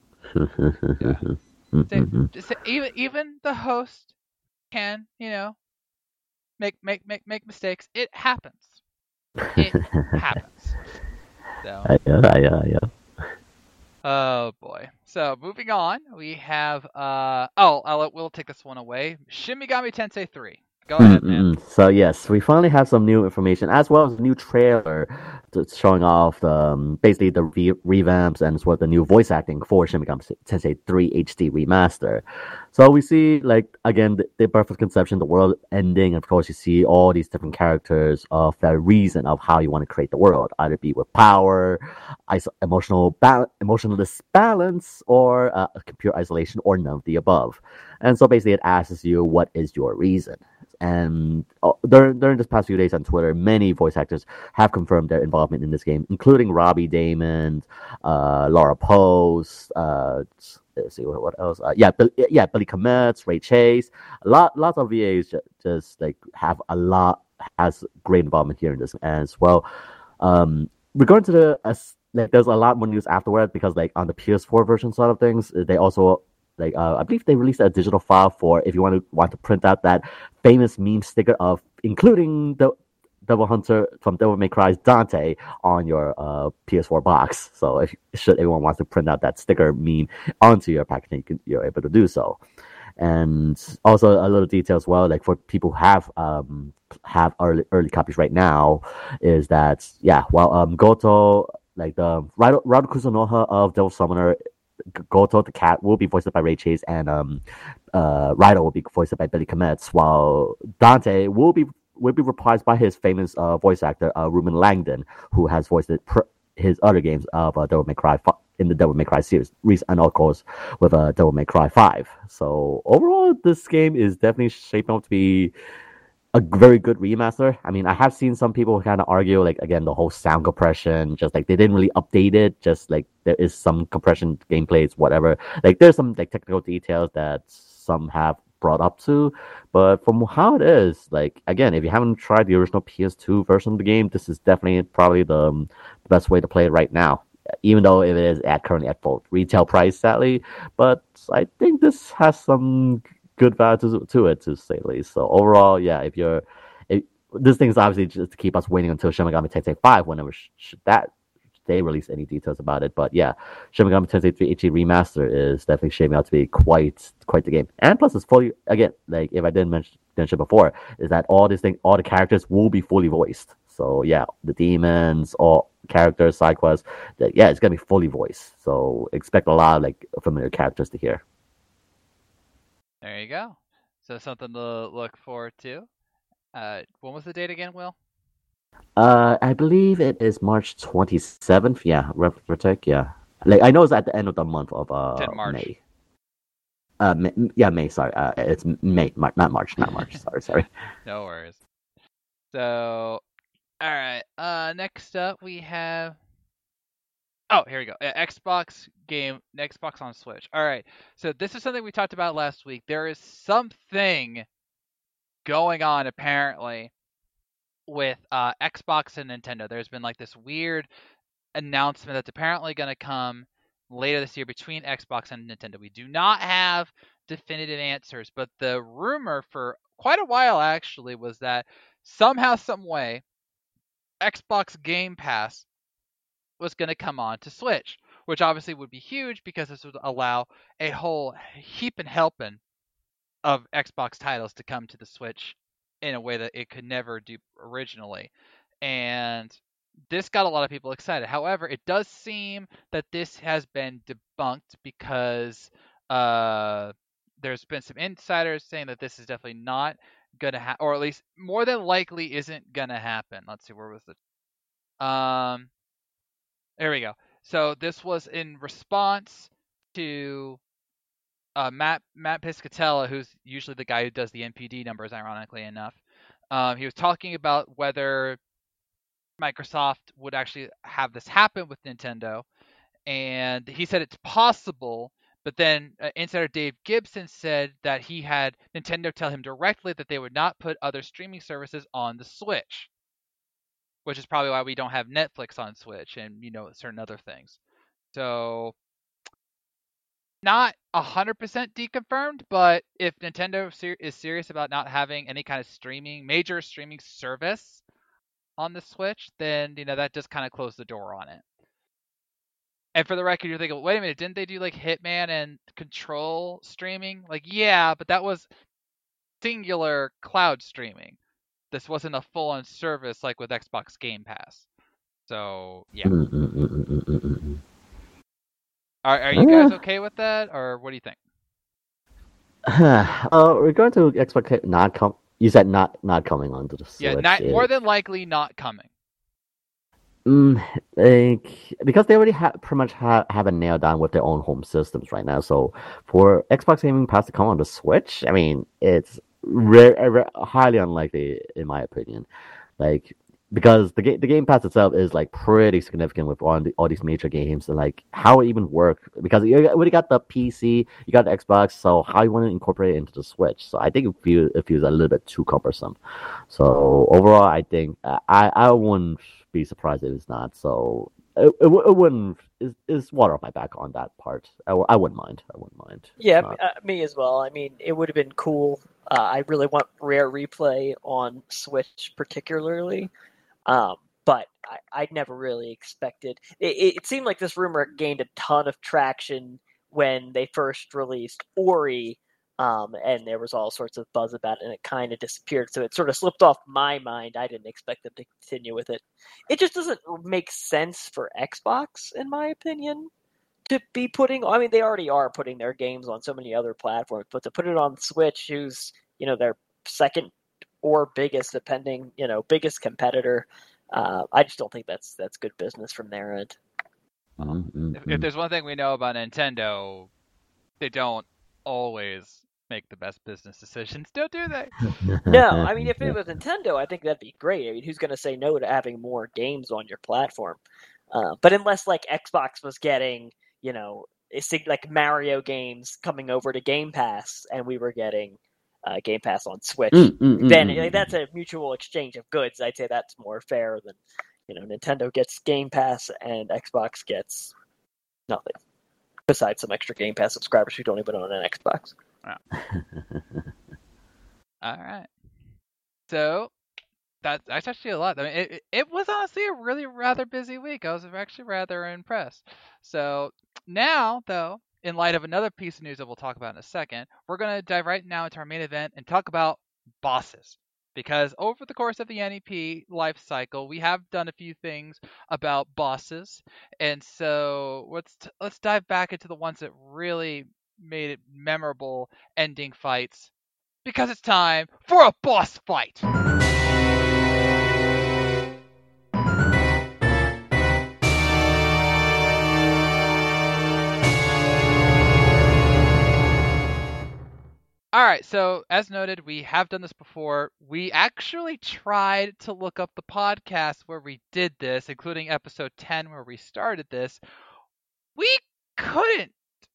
So, even the host can, make mistakes. It happens. It happens. So. Yeah. Oh boy. So moving on, we have we'll take this one away. Shin Megami Tensei 3. Go ahead, man. So yes, we finally have some new information as well as a new trailer showing off basically the revamps and as well the new voice acting for Shin Megami Tensei 3 HD Remaster. So we see again the birth of conception, the world ending, and of course you see all these different characters of the reason of how you want to create the world, either be with power, emotionless balance, or pure isolation, or none of the above. And so basically it asks you, what is your reason? And during this past few days on Twitter, many voice actors have confirmed their involvement in this game, including Robbie Damon, Laura Post. Let's see what else. Billy Kometz, Ray Chase. Lots of VAs just like has great involvement here in this as well. Regarding to there's a lot more news afterward because like on the PS4 version side of things, they also I believe they released a digital file for if you want to print out that famous meme sticker of including the Devil Hunter from Devil May Cry's Dante on your PS4 box. So should anyone wants to print out that sticker meme onto your packaging, you're able to do so. And also a little detail as well, like for people who have early copies right now, is that Goto, like the Rado Kusunoha of Devil Summoner, Goto the cat will be voiced by Ray Chase, and Raido will be voiced by Billy Kometz, while Dante will be reprised by his famous voice actor Ruben Langdon, who has voiced his other games of Devil May Cry in the Devil May Cry series, and of course with Devil May Cry 5. So overall, this game is definitely shaping up to be a very good remaster. I mean, I have seen some people kind of argue, like, again, the whole sound compression, just like they didn't really update it, just like there is some compression gameplays, whatever. Like there's some like technical details that some have brought up to, but from how it is, like, again, if you haven't tried the original PS2 version of the game, this is definitely probably the best way to play it right now, even though it is currently at full retail price, sadly. But I think this has some good value to it, to say the least. So overall, yeah, this thing is obviously just to keep us waiting until Shin Megami Tensei 5, whenever they release any details about it. But yeah, Shin Megami Tensei 3 HD Remaster is definitely shaping out to be quite the game. And plus, it's fully, again, like if I didn't mention before, is that all the characters will be fully voiced. So yeah, the demons, all characters, side quests, it's gonna be fully voiced. So expect a lot of like familiar characters to hear. There you go. So something to look forward to. When was the date again, Will? I believe it is March 27th. Yeah, Reprotech. Yeah, like I know it's at the end of the month of March. May. May. Sorry, it's May, not March. Sorry. No worries. So, all right. Next up we have. Oh, here we go. Xbox on Switch. All right. So this is something we talked about last week. There is something going on apparently with Xbox and Nintendo. There's been like this weird announcement that's apparently going to come later this year between Xbox and Nintendo. We do not have definitive answers, but the rumor for quite a while actually was that somehow, some way, Xbox Game Pass was going to come on to Switch, which obviously would be huge because this would allow a whole heap and helping of Xbox titles to come to the Switch in a way that it could never do originally. And this got a lot of people excited. However, it does seem that this has been debunked because there's been some insiders saying that this is definitely not going to happen, or at least more than likely isn't going to happen. Let's see, where was the... There we go. So this was in response to Matt Piscatella, who's usually the guy who does the NPD numbers, ironically enough. He was talking about whether Microsoft would actually have this happen with Nintendo, and he said it's possible, but then insider Dave Gibson said that he had Nintendo tell him directly that they would not put other streaming services on the Switch, which is probably why we don't have Netflix on Switch and, certain other things. So, not 100% deconfirmed, but if Nintendo is serious about not having any kind of major streaming service on the Switch, then, that just kind of closed the door on it. And for the record, you're thinking, wait a minute, didn't they do like Hitman and Control streaming? Like, yeah, but that was singular cloud streaming. This wasn't a full-on service like with Xbox Game Pass. So, yeah. Are you guys okay with that, or what do you think? Regarding to Xbox you said not coming onto the Switch. Yeah, more than likely not coming. Because they already pretty much have it nailed down with their own home systems right now. So for Xbox Gaming Pass to come on the Switch, I mean, it's highly unlikely in my opinion. Like because the Game Pass itself is like pretty significant with all these major games and like how it even work because you already got the PC, you got the Xbox, so how you want to incorporate it into the Switch? So I think it feels a little bit too cumbersome. So overall, I think I wouldn't be surprised if it's not. So it wouldn't is water off my back on that part. I wouldn't mind. I wouldn't mind. Yeah, me as well. I mean, it would have been cool. I really want Rare Replay on Switch, particularly. But I never really expected. It seemed like this rumor gained a ton of traction when they first released Ori, and there was all sorts of buzz about it, and it kind of disappeared. So it sort of slipped off my mind. I didn't expect them to continue with it. It just doesn't make sense for Xbox, in my opinion, to be putting. I mean, they already are putting their games on so many other platforms, but to put it on Switch, who's their second or biggest, depending, biggest competitor. I just don't think that's good business from their end. If there's one thing we know about Nintendo, they don't always make the best business decisions, do they? No, I mean, if it was Nintendo, I think that'd be great. I mean, who's going to say no to having more games on your platform? But unless like Xbox was getting, like Mario games coming over to Game Pass, and we were getting Game Pass on Switch, then that's a mutual exchange of goods. I'd say that's more fair than, Nintendo gets Game Pass and Xbox gets nothing besides some extra Game Pass subscribers who don't even own an Xbox. Wow. All right. So that's actually a lot. I mean, it was honestly a really rather busy week. I was actually rather impressed. So now, though, in light of another piece of news that we'll talk about in a second, we're going to dive right now into our main event and talk about bosses. Because over the course of the NEP life cycle, we have done a few things about bosses. And so let's dive back into the ones that really made it memorable ending fights. Because it's time for a boss fight! All right, so as noted, we have done this before. We actually tried to look up the podcast where we did this, including episode 10 where we started this. We couldn't.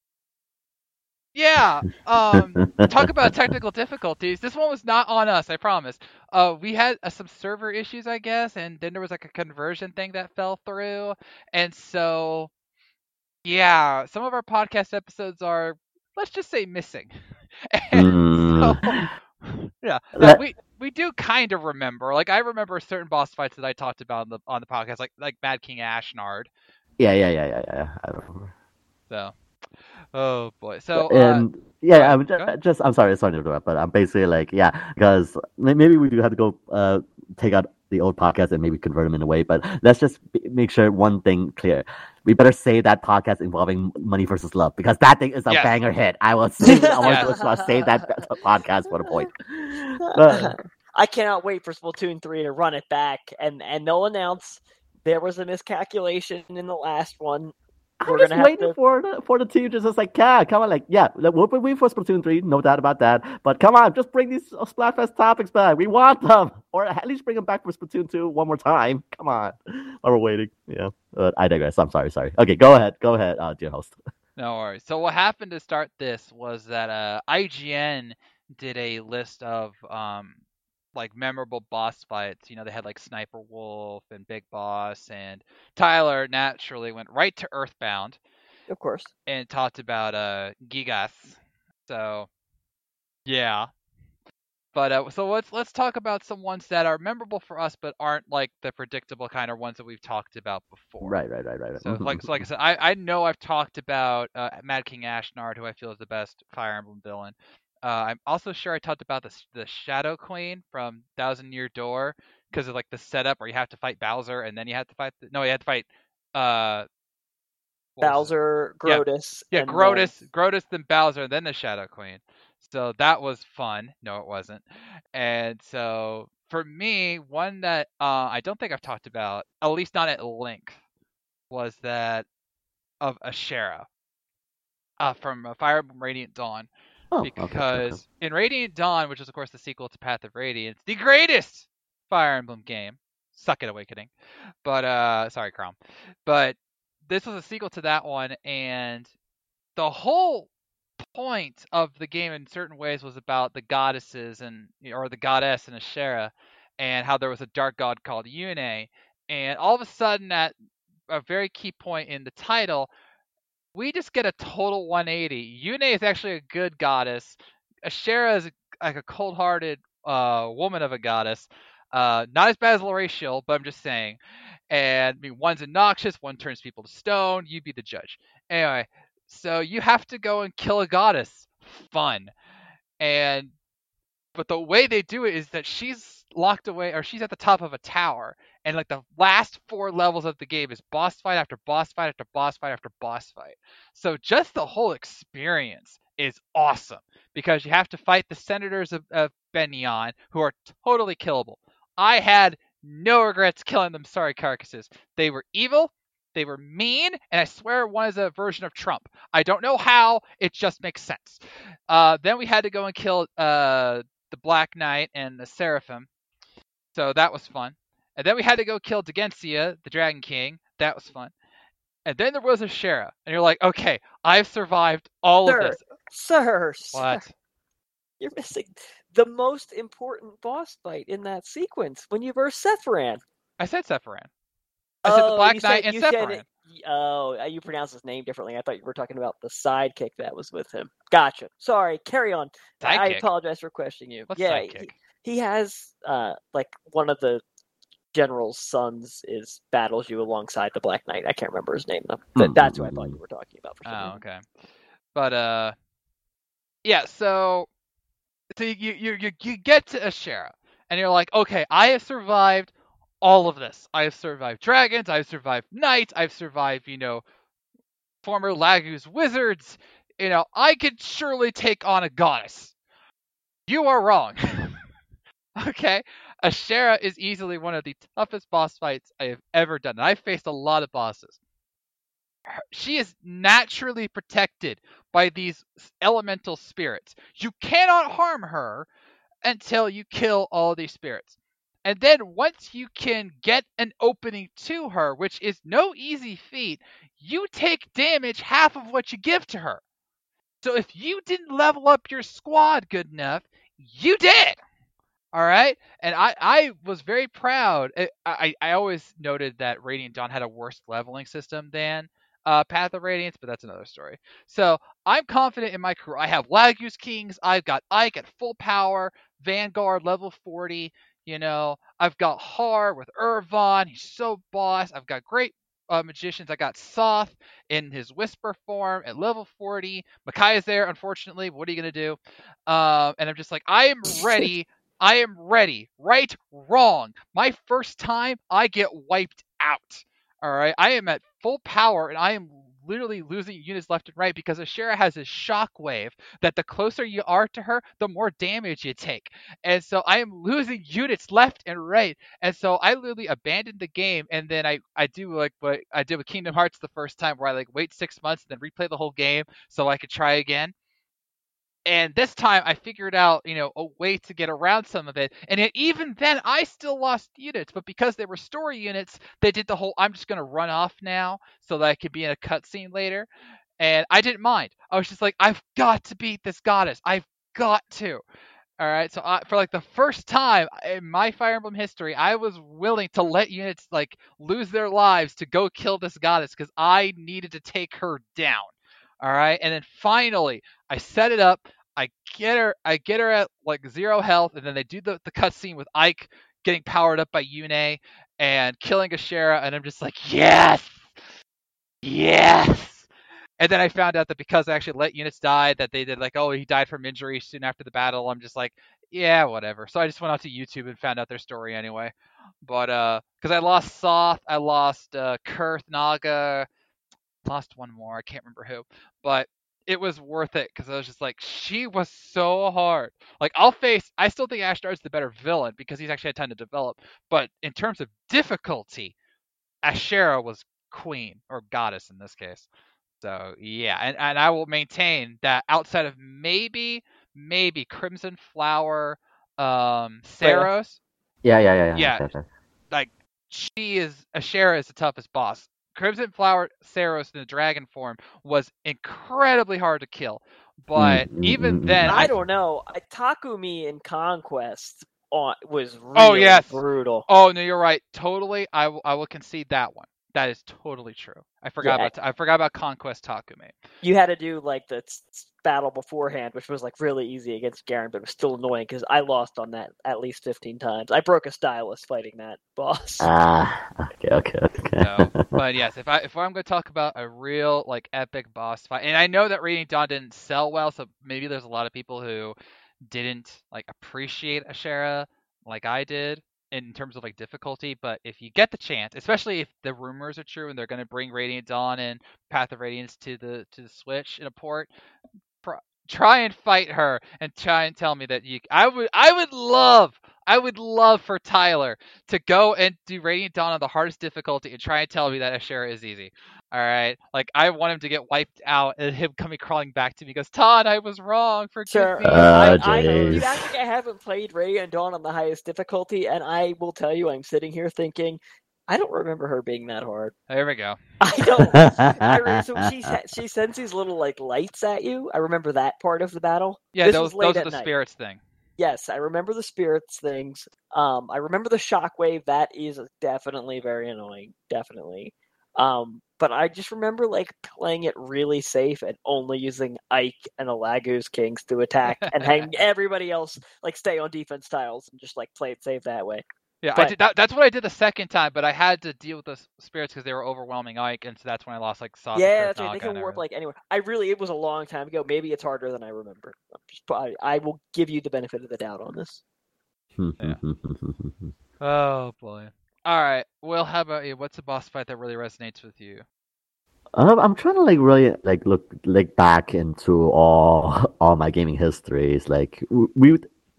Yeah, talk about technical difficulties. This one was not on us, I promise. We had some server issues, I guess, and then there was like a conversion thing that fell through. And so, yeah, some of our podcast episodes are, let's just say, missing. And so, yeah, now, we do kind of remember. Like I remember certain boss fights that I talked about on the podcast, like Mad King Ashnard. Yeah. I remember. So, oh boy. So yeah, I'm I'm sorry to interrupt, but I'm basically like, yeah, because maybe we do have to go take out the old podcast and maybe convert them in a way, but let's just make sure one thing clear. We better save that podcast involving Money versus Love because that thing is a banger hit. I will save that podcast for the point. I cannot wait for Splatoon 3 to run it back and they'll announce there was a miscalculation in the last one. I'm just waiting for the team to just like, yeah, come on, like, yeah, we'll be waiting for Splatoon 3, no doubt about that. But come on, just bring these Splatfest topics back. We want them, or at least bring them back for Splatoon 2 one more time. Come on, while we're waiting. Yeah, I digress. I'm sorry. Okay, go ahead, dear host. No worries. So what happened to start this was that IGN did a list of like memorable boss fights. They had like Sniper Wolf and Big Boss, and Tyler naturally went right to Earthbound, of course, and talked about Gigas. So yeah, but so let's talk about some ones that are memorable for us, but aren't like the predictable kind of ones that we've talked about before. Right. So like I said, I know I've talked about Mad King Ashnard, who I feel is the best Fire Emblem villain. I'm also sure I talked about the Shadow Queen from Thousand Year Door because of like the setup where you have to fight Bowser and then you have to fight. You had to fight Bowser, Grotus. Yeah, Grotus, then Bowser, and then the Shadow Queen. So that was fun. No, it wasn't. And so for me, one that I don't think I've talked about, at least not at length, was that of Ashera from Fire Emblem Radiant Dawn. Oh, because in Radiant Dawn, which is of course the sequel to Path of Radiance, the greatest Fire Emblem game, suck it Awakening, but sorry Crom, but this was a sequel to that one, and the whole point of the game in certain ways was about the goddesses or the goddess and Ashera, and how there was a dark god called Yune, and all of a sudden at a very key point in the title, we just get a total 180. Yune is actually a good goddess. Ashera is like a cold-hearted woman of a goddess. Not as bad as Loratial, but I'm just saying. And I mean, one's obnoxious, one turns people to stone. You be the judge. Anyway, so you have to go and kill a goddess. Fun. But the way they do it is that she's locked away, or she's at the top of a tower, and like the last 4 levels of the game is boss fight after boss fight after boss fight after boss fight. So just the whole experience is awesome, because you have to fight the senators of Benyon, who are totally killable. I had no regrets killing them sorry carcasses. They were evil, they were mean, and I swear one is a version of Trump. I don't know how, it just makes sense. Then we had to go and kill the Black Knight and the Seraphim. So that was fun. And then we had to go kill Dagancia, the Dragon King. That was fun. And then there was Ashera. And you're like, okay, I've survived all of this. Sir, What? You're missing the most important boss fight in that sequence when you verse Sephiran. I said Sephiran. I said the Black Knight and Sephiran. You pronounced his name differently. I thought you were talking about the sidekick that was with him. Gotcha. Sorry, carry on. Sidekick? I apologize for questioning you. What's sidekick? He has like one of the general's sons battles you alongside the Black Knight. I can't remember his name though. But that's who I thought you were talking about. For some reason. Okay. But yeah. So you get to Ashera, and you're like, okay, I have survived all of this. I have survived dragons. I've survived knights. I've survived, former Lagu's wizards. I could surely take on a goddess. You are wrong. Okay? Ashera is easily one of the toughest boss fights I have ever done. And I've faced a lot of bosses. She is naturally protected by these elemental spirits. You cannot harm her until you kill all these spirits. And then once you can get an opening to her, which is no easy feat, you take damage half of what you give to her. So if you didn't level up your squad good enough, you did. All right? And I was very proud. I always noted that Radiant Dawn had a worse leveling system than Path of Radiance, but that's another story. So I'm confident in my crew. I have Lagu's Kings. I've got Ike at full power. Vanguard level 40. I've got Har with Irvon. He's so boss. I've got great magicians. I got Soth in his Whisper form at level 40. Makai is there, unfortunately. What are you going to do? And I'm just like, I am ready. I am ready. Right, wrong. My first time, I get wiped out. All right? I am at full power, and I am literally losing units left and right because Ashera has a shockwave that the closer you are to her, the more damage you take. And so I am losing units left and right. And so I literally abandoned the game, and then I do like what I did with Kingdom Hearts the first time, where I wait 6 months and then replay the whole game so I could try again. And this time I figured out, a way to get around some of it. And even then, I still lost units. But because they were story units, they did the whole, I'm just going to run off now so that I could be in a cutscene later. And I didn't mind. I was just like, I've got to beat this goddess. I've got to. All right. So for the first time in my Fire Emblem history, I was willing to let units lose their lives to go kill this goddess because I needed to take her down. All right, and then finally, I set it up. I get her at 0 health, and then they do the cutscene with Ike getting powered up by Yune and killing Ashera, and I'm just like, yes. And then I found out that because I actually let units die, that they did he died from injury soon after the battle. I'm just like, yeah, whatever. So I just went out to YouTube and found out their story anyway. But because I lost Soth, I lost Kurth, Naga. Lost one more, I can't remember who, but it was worth it because I was just like, she was so hard. I still think Ashdard's the better villain because he's actually had time to develop, but in terms of difficulty, Ashera was queen, or goddess in this case. So yeah, and I will maintain that outside of maybe Crimson Flower, Saros, yeah, Okay. like Ashera is the toughest boss. Crimson Flower Saros in the dragon form was incredibly hard to kill, but even then, I don't know. Takumi in Conquest was oh really yes, brutal. oh no, you're right, totally. I will concede that one. That is totally true. I forgot about Conquest Takumi. You had to do like the battle beforehand, which was like really easy against Garen, but it was still annoying because I lost on that at least 15 times. I broke a stylus fighting that boss. Okay. So, but yes, if I'm going to talk about a real like epic boss fight, and I know that Radiant Dawn didn't sell well, so maybe there's a lot of people who didn't like appreciate Ashera like I did in terms of like difficulty, but if you get the chance, especially if the rumors are true and they're going to bring Radiant Dawn and Path of Radiance to the Switch in a port, try and fight her and try and tell me that I would love for Tyler to go and do Radiant Dawn on the hardest difficulty and try and tell me that Ashera is easy. All right, like I want him to get wiped out and him coming crawling back to me because Todd, I was wrong. Forgive me. You act like I haven't played Radiant Dawn on the highest difficulty, and I will tell you, I'm sitting here thinking, I don't remember her being that hard. There we go. I don't. So she sends these little like lights at you. I remember that part of the battle. Yeah, those are the spirits thing. Yes, I remember the spirits things. I remember the shockwave. That is definitely very annoying. Definitely. But I just remember like playing it really safe and only using Ike and Alagu's Kings to attack and having everybody else like stay on defense tiles and just like play it safe that way. Yeah, I did that's what I did the second time, but I had to deal with the spirits because they were overwhelming Ike, and so that's when I lost like Soft. Yeah, that's right. They can warp like anywhere. It was a long time ago. Maybe it's harder than I remember. I will give you the benefit of the doubt on this. Yeah. Oh boy. All right, Will, how about you? What's a boss fight that really resonates with you? I'm trying to like really like look back into all my gaming histories. Like we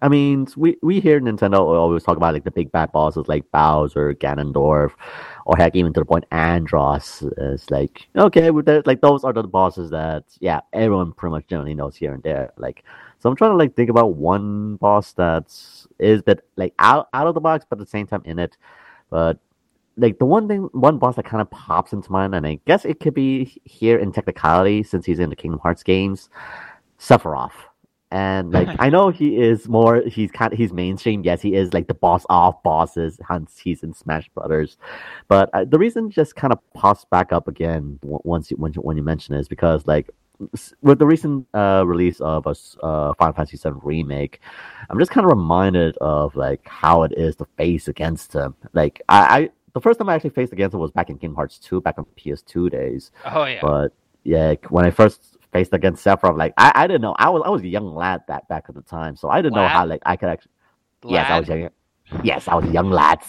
hear Nintendo always talk about like the big bad bosses like Bowser, Ganondorf, or heck, even to the point Andross. It's like okay, like those are the bosses that everyone pretty much generally knows here and there. Like, so I'm trying to like think about one boss that is a bit like out of the box, but at the same time in it. But like the one boss that kind of pops into mind, and I guess it could be here in technicality since he's in the Kingdom Hearts games, Sephiroth. And like I know he's mainstream. Yes, he is like the boss of bosses. Hence, he's in Smash Brothers. But the reason just kind of pops back up again when you mention it is because like with the recent release of a Final Fantasy VII remake, I'm just kind of reminded of like how it is to face against him. Like I the first time I actually faced against him was back in Kingdom Hearts 2, back on PS2 days. Oh yeah. But yeah, when I first faced against Sephiroth, like I didn't know. I was a young lad back at the time, so I didn't know how like I could actually. Lad? Yes, I was young. Yes, I was a young lad.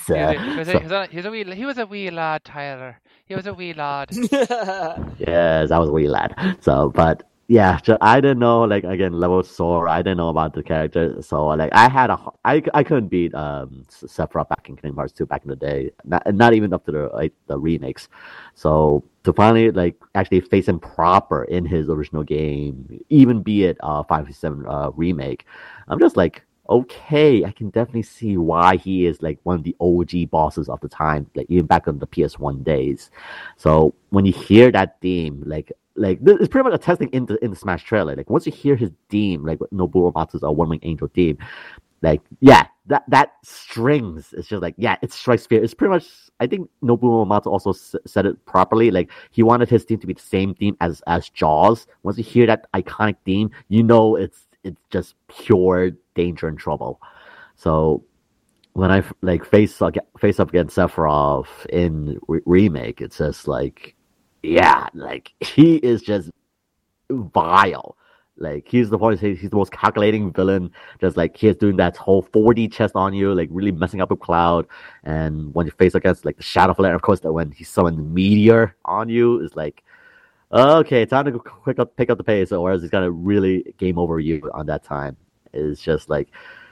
He was a wee lad, Tyler. He was a wee lad. Yes, I was a wee lad. So, but yeah, I didn't know. Like again, level sore. I didn't know about the character, so like I couldn't beat Sephiroth back in Kingdom Hearts 2 back in the day. Not even up to the remakes. So to finally like actually face him proper in his original game, even be it 557 remake, I'm just like, okay, I can definitely see why he is like one of the OG bosses of the time, like even back in the PS1 days. So when you hear that theme, like it's pretty much a testing in the Smash trailer. Like once you hear his theme, like Nobuo Uematsu's One-Winged Angel theme, like that strings. It's just like it strikes fear. It's pretty much. I think Nobuo Uematsu also said it properly. Like he wanted his theme to be the same theme as Jaws. Once you hear that iconic theme, you know it's just pure danger and trouble. So when I like face up against Sephiroth in remake, it's just like like he is just vile. Like he's the most calculating villain. Just like he's doing that whole 4D chest on you, like really messing up with Cloud. And when you face against like the Shadow Flare, of course, that when he summoned the meteor on you, is like, okay, time to pick up the pace, or else he's gonna really game over you on that time. It's just like,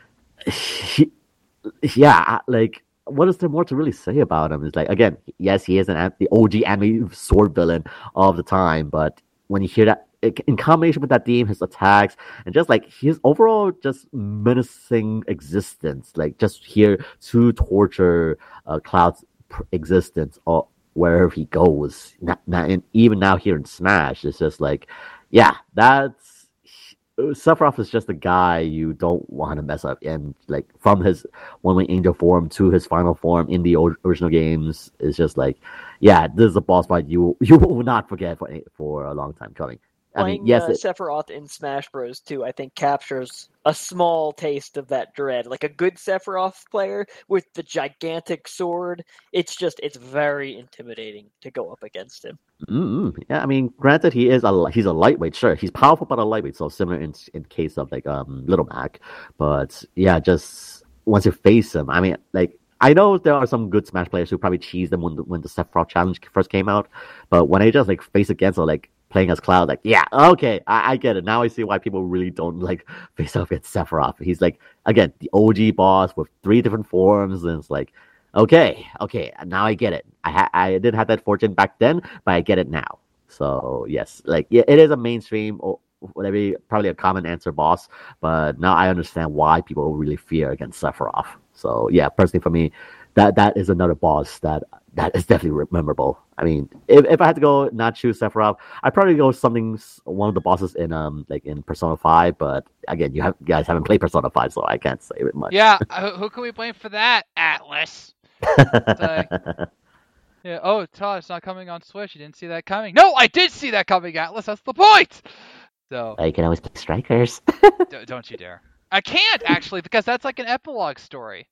like what is there more to really say about him? It's like again, yes, he is the OG anime sword villain of the time, but when you hear that in combination with that theme, his attacks and just like his overall just menacing existence, like just here to torture Cloud's existence or wherever he goes. And even now here in Smash, it's just like, yeah, that's Sephiroth is just a guy you don't want to mess up. And like from his One Wing Angel form to his final form in the original games, it's just like, yeah, this is a boss fight you will not forget for a long time coming. Playing Sephiroth in Smash Bros. 2, I think, captures a small taste of that dread. Like a good Sephiroth player with the gigantic sword, it's very intimidating to go up against him. Mm-hmm. Yeah, I mean, granted, he's a lightweight. Sure, he's powerful, but a lightweight. So similar in case of like Little Mac, but yeah, just once you face him, I mean, like I know there are some good Smash players who probably cheesed them when the Sephiroth challenge first came out, but when I just like face against or like playing as Cloud, like, yeah, okay, I get it. Now I see why people really don't like face off against Sephiroth. He's like, again, the OG boss with 3 different forms, and it's like, okay, now I get it. I didn't have that fortune back then, but I get it now. So yes, like, yeah, it is a mainstream or whatever, probably a common answer boss, but now I understand why people really fear against Sephiroth. So yeah, personally for me, that is another boss that is definitely memorable. I mean, if I had to go not choose Sephiroth, I'd probably go one of the bosses in like in Persona 5. But again, you guys haven't played Persona 5, so I can't say it much. Yeah, who can we blame for that? Atlas. Yeah. Oh, Todd, it's not coming on Switch. You didn't see that coming. No, I did see that coming, Atlas. That's the point. So you can always play Strikers. Don't you dare. I can't actually, because that's like an epilogue story.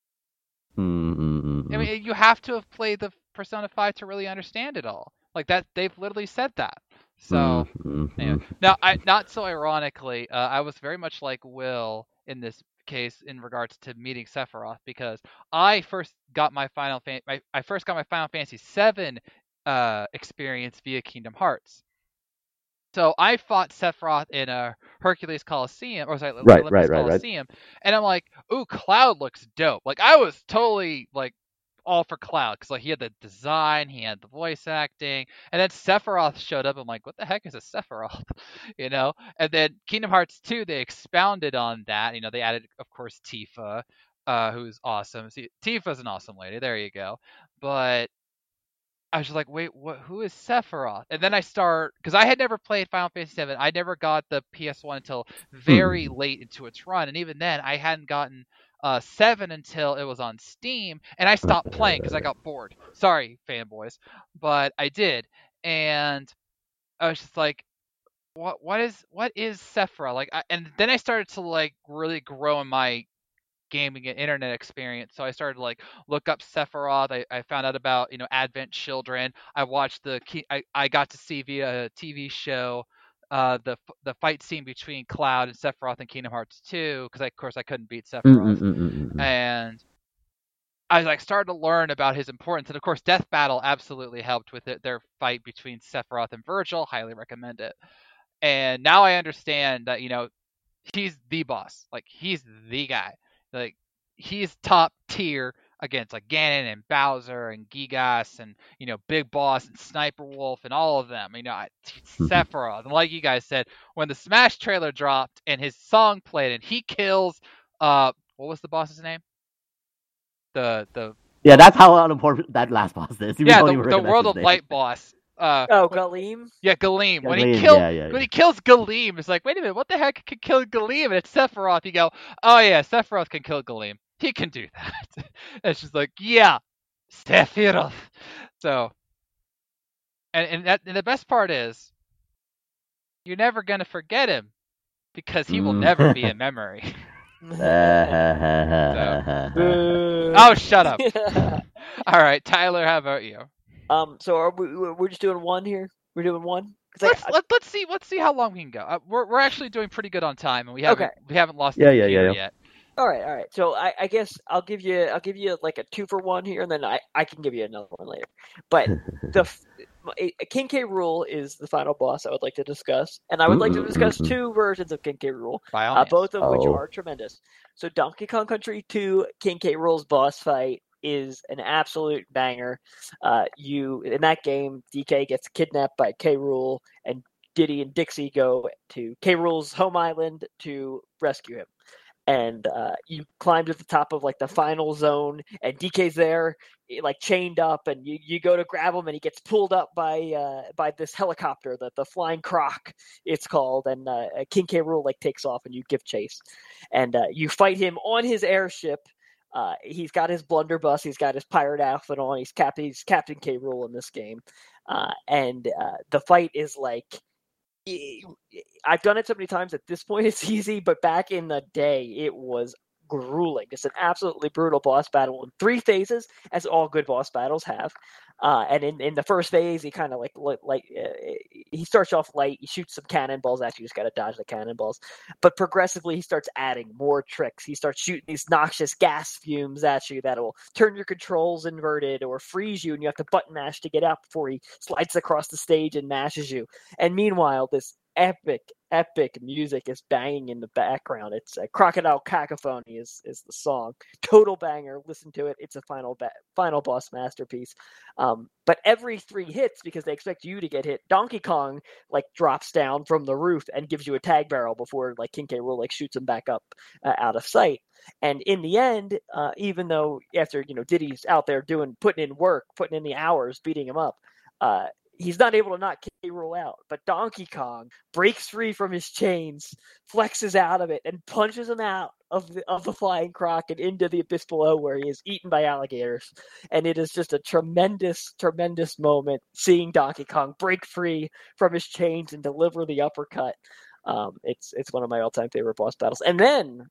Mm-hmm. I mean, you have to have played the Persona 5 to really understand it all. Like that, they've literally said that. So, anyway. Now, not so ironically, I was very much like Will in this case in regards to meeting Sephiroth, because I first got my Final Fantasy VII experience via Kingdom Hearts. So I fought Sephiroth in a Hercules Coliseum, or sorry, Olympus Coliseum, and I'm like, ooh, Cloud looks dope. Like I was totally like all for Cloud, because like he had the design, he had the voice acting, and then Sephiroth showed up. I'm like, what the heck is a Sephiroth? You know? And then Kingdom Hearts 2, they expounded on that. You know, they added, of course, Tifa, who's awesome. See, Tifa's an awesome lady. There you go. But I was just like, wait, who is Sephiroth? And then because I had never played Final Fantasy VII. I never got the PS1 until very late into its run. And even then, I hadn't gotten 7 until it was on Steam. And I stopped playing because I got bored. Sorry, fanboys. But I did. And I was just like, what is Sephiroth? Like, and then I started to like really grow in my gaming and internet experience. So I started to like look up Sephiroth. I found out about, you know, Advent Children. I watched I got to see via a TV show the fight scene between Cloud and Sephiroth in Kingdom Hearts 2, because of course I couldn't beat Sephiroth. And I like started to learn about his importance, and of course Death Battle absolutely helped with it. Their fight between Sephiroth and Virgil, highly recommend it. And now I understand that, you know, he's the boss. Like he's the guy. Like he's top tier against like Ganon and Bowser and Gigas and, you know, Big Boss and Sniper Wolf and all of them. You know, Sephiroth. And like you guys said, when the Smash trailer dropped and his song played and he kills what was the boss's name? Yeah, that's how unimportant that last boss is. Yeah, the World of Light boss. Galeem? Yeah, Galeem. When he kills Galeem, it's like, wait a minute, what the heck can kill Galeem? And it's Sephiroth. You go, oh yeah, Sephiroth can kill Galeem. He can do that. And it's just like, yeah, Sephiroth. So, and the best part is, you're never gonna forget him, because he will never be a memory. Oh, shut up. All right, Tyler, how about you? So we're just doing one here. We're doing one. Let's see how long we can go. We're actually doing pretty good on time, and we haven't lost the computer yet. All right. So I guess I'll give you like a 2-for-1 here, and then I can give you another one later. But King K. Rool is the final boss I would like to discuss, and I would like to discuss 2 versions of King K. Rool, both of which are tremendous. So Donkey Kong Country 2, King K. Rool's boss fight is an absolute banger. In that game, DK gets kidnapped by K. Rool, and Diddy and Dixie go to K. Rool's home island to rescue him. And you climb to the top of like the final zone, and DK's there, like chained up, and you go to grab him, and he gets pulled up by this helicopter, the Flying Croc, it's called, and King K. Rool like takes off, and you give chase, and you fight him on his airship. He's got his blunderbuss, he's got his pirate outfit on, he's Captain K. Rool in this game, and the fight is like. I've done it so many times at this point it's easy, but back in the day it was grueling. It's an absolutely brutal boss battle in 3 phases, as all good boss battles have. And in the first phase, he kind of he starts off light. He shoots some cannonballs at you. You just got to dodge the cannonballs. But progressively, he starts adding more tricks. He starts shooting these noxious gas fumes at you that'll turn your controls inverted or freeze you, and you have to button mash to get out before he slides across the stage and mashes you. And meanwhile, this epic music is banging in the background. It's Crocodile Cacophony is the song. Total banger. Listen to it. It's a final boss masterpiece. But every 3 hits, because they expect you to get hit, Donkey Kong like drops down from the roof and gives you a tag barrel before like King K. Rool like shoots him back up out of sight. And in the end, even though after Diddy's out there putting in the hours, beating him up, he's not able to knock K. Rool out, but Donkey Kong breaks free from his chains, flexes out of it, and punches him out of the Flying Croc and into the abyss below, where he is eaten by alligators. And it is just a tremendous, tremendous moment seeing Donkey Kong break free from his chains and deliver the uppercut. It's one of my all-time favorite boss battles. And then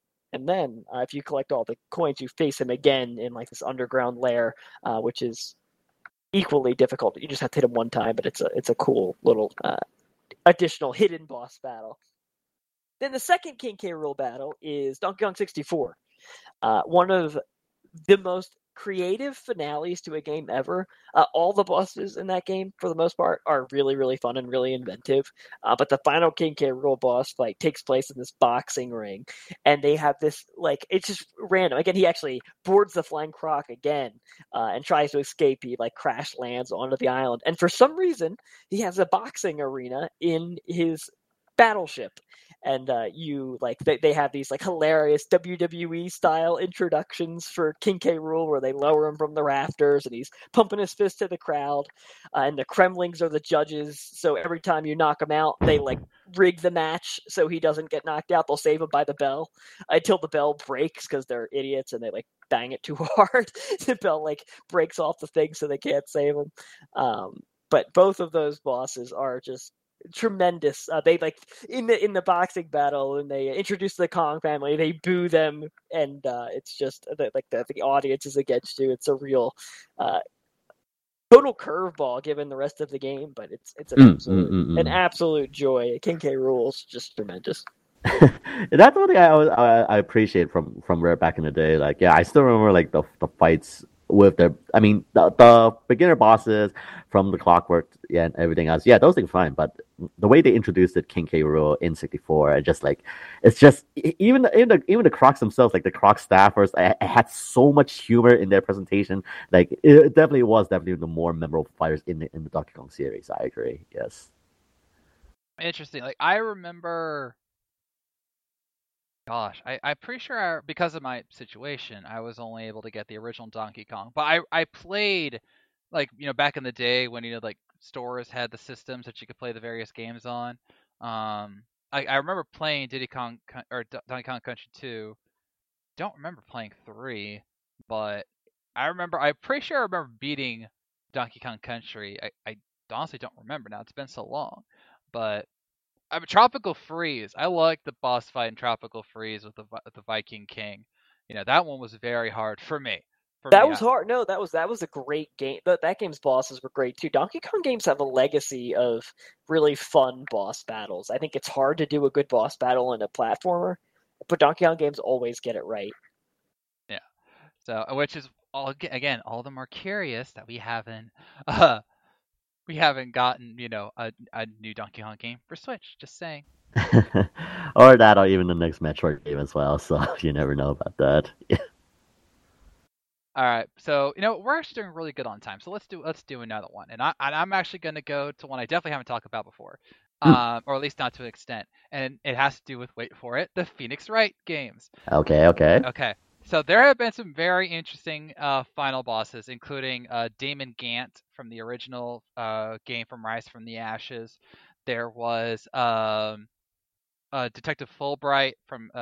if you collect all the coins, you face him again in like this underground lair, which is equally difficult. You just have to hit him one time, but it's a cool little additional hidden boss battle. Then the second King K. Rool battle is Donkey Kong 64. One of the most creative finales to a game ever. All the bosses in that game, for the most part, are really, really fun and really inventive. But the final King K. Rool boss fight takes place in this boxing ring, and they have this like it's just random. Again, he actually boards the Flying Croc again and tries to escape. He like crash lands onto the island, and for some reason, he has a boxing arena in his battleship. And they have these like hilarious WWE style introductions for King K. Rool, where they lower him from the rafters and he's pumping his fist to the crowd, and the Kremlings are the judges, so every time you knock him out, they like rig the match so he doesn't get knocked out. They'll save him by the bell until the bell breaks, because they're idiots and they like bang it too hard. The bell like breaks off the thing, so they can't save him. But both of those bosses are just tremendous. They like in the boxing battle, and they introduce the Kong family, they boo them, and it's just like the audience is against you. It's a real total curveball given the rest of the game, but it's an absolute joy. King K. Rool's just tremendous. That's one thing I appreciate from Rare back in the day. Like, yeah, I still remember like the fights with the beginner bosses from the Clockwork and everything else. Yeah, those things fine, but the way they introduced it, King K. Rool in 64, and just like it's just even the Crocs themselves, like the Croc staffers, I had so much humor in their presentation. Like it definitely was the more memorable fighters in the Donkey Kong series. I agree. Yes. Interesting. Like I remember. Gosh, I'm pretty sure because of my situation, I was only able to get the original Donkey Kong. But I played, like, back in the day when, like, stores had the systems that you could play the various games on. I remember playing Donkey Kong Country 2. Don't remember playing 3, but I'm pretty sure I remember beating Donkey Kong Country. I honestly don't remember now. It's been so long. But Tropical Freeze. I like the boss fight in Tropical Freeze with the Viking King. That one was very hard for me. That was hard. No, that was a great game. That game's bosses were great too. Donkey Kong games have a legacy of really fun boss battles. I think it's hard to do a good boss battle in a platformer, but Donkey Kong games always get it right. Yeah. So, which is all of them are curious that we haven't gotten, a new Donkey Kong game for Switch. Just saying. Or that, or even the next Metroid game as well. So you never know about that. Yeah. All right, so we're actually doing really good on time. So let's do another one, and I'm actually going to go to one I definitely haven't talked about before. or at least not to an extent. And it has to do with, wait for it, the Phoenix Wright games. Okay. Okay. So there have been some very interesting final bosses, including Damon Gant from the original game from Rise from the Ashes. There was Detective Fulbright from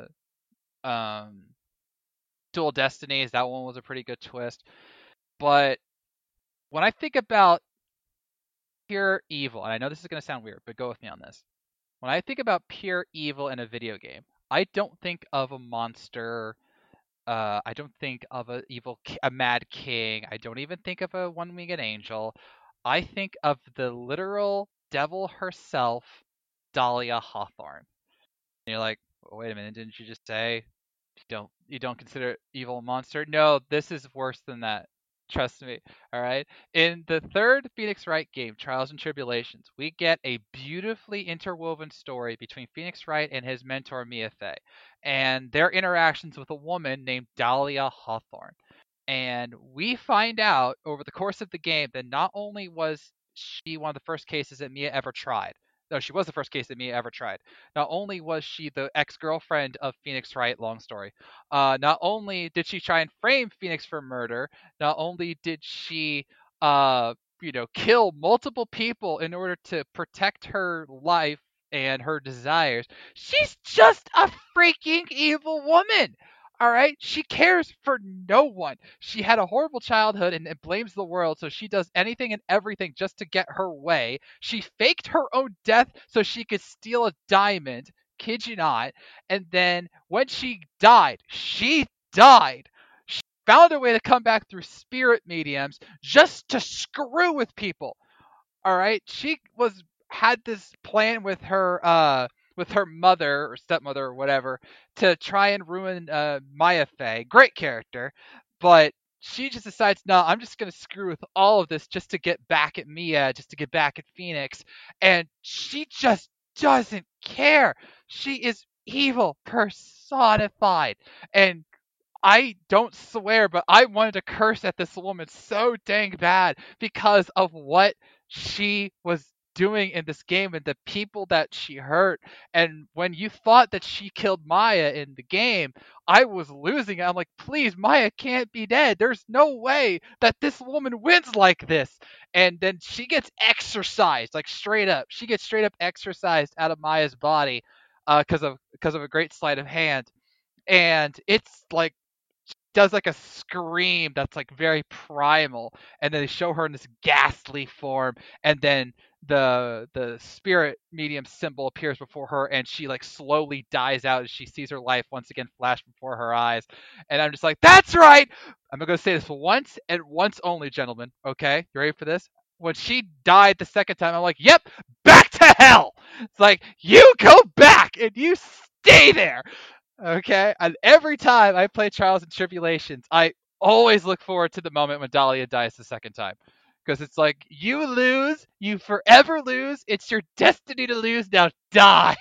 Dual Destinies. That one was a pretty good twist. But when I think about pure evil, and I know this is going to sound weird, but go with me on this. When I think about pure evil in a video game, I don't think of a monster. I don't think of a mad king. I don't even think of a one-winged angel. I think of the literal devil herself, Dahlia Hawthorne. And you're like, well, wait a minute, didn't you just say you don't consider it evil monster? No, this is worse than that. Trust me. All right. In the third Phoenix Wright game, Trials and Tribulations, we get a beautifully interwoven story between Phoenix Wright and his mentor Mia Fey, and their interactions with a woman named Dahlia Hawthorne. And we find out over the course of the game that not only was she one of the first cases that Mia ever tried. No, she was the first case that Mia ever tried. Not only was she the ex-girlfriend of Phoenix Wright, long story, not only did she try and frame Phoenix for murder, not only did she, kill multiple people in order to protect her life and her desires, she's just a freaking evil woman. All right, she cares for no one. She had a horrible childhood and blames the world, so she does anything and everything just to get her way. She faked her own death so she could steal a diamond, kid you not. And then when she died, she found a way to come back through spirit mediums just to screw with people. All right, she had this plan with her mother or stepmother or whatever to try and ruin Maya Fey. Great character, but she just decides, no, I'm just going to screw with all of this just to get back at Mia, just to get back at Phoenix. And she just doesn't care. She is evil personified. And I don't swear, but I wanted to curse at this woman so dang bad because of what she was doing in this game and the people that she hurt. And when you thought that she killed Maya in the game, I was losing. I'm like, please, Maya can't be dead. There's no way that this woman wins like this. And then she gets exorcised, like straight up. She gets straight up exorcised out of Maya's body because of a great sleight of hand. And it's like does like a scream that's like very primal, and then they show her in this ghastly form, and then the spirit medium symbol appears before her, and she like slowly dies out as she sees her life once again flash before her eyes. And I'm just like, that's right. I'm gonna say this once and once only, gentlemen. Okay, you ready for this? When she died the second time, I'm like, yep, back to hell. It's like, you go back and you stay there. Okay, and every time I play Trials and Tribulations, I always look forward to the moment when Dahlia dies the second time. Because it's like, you lose, you forever lose, it's your destiny to lose, now die!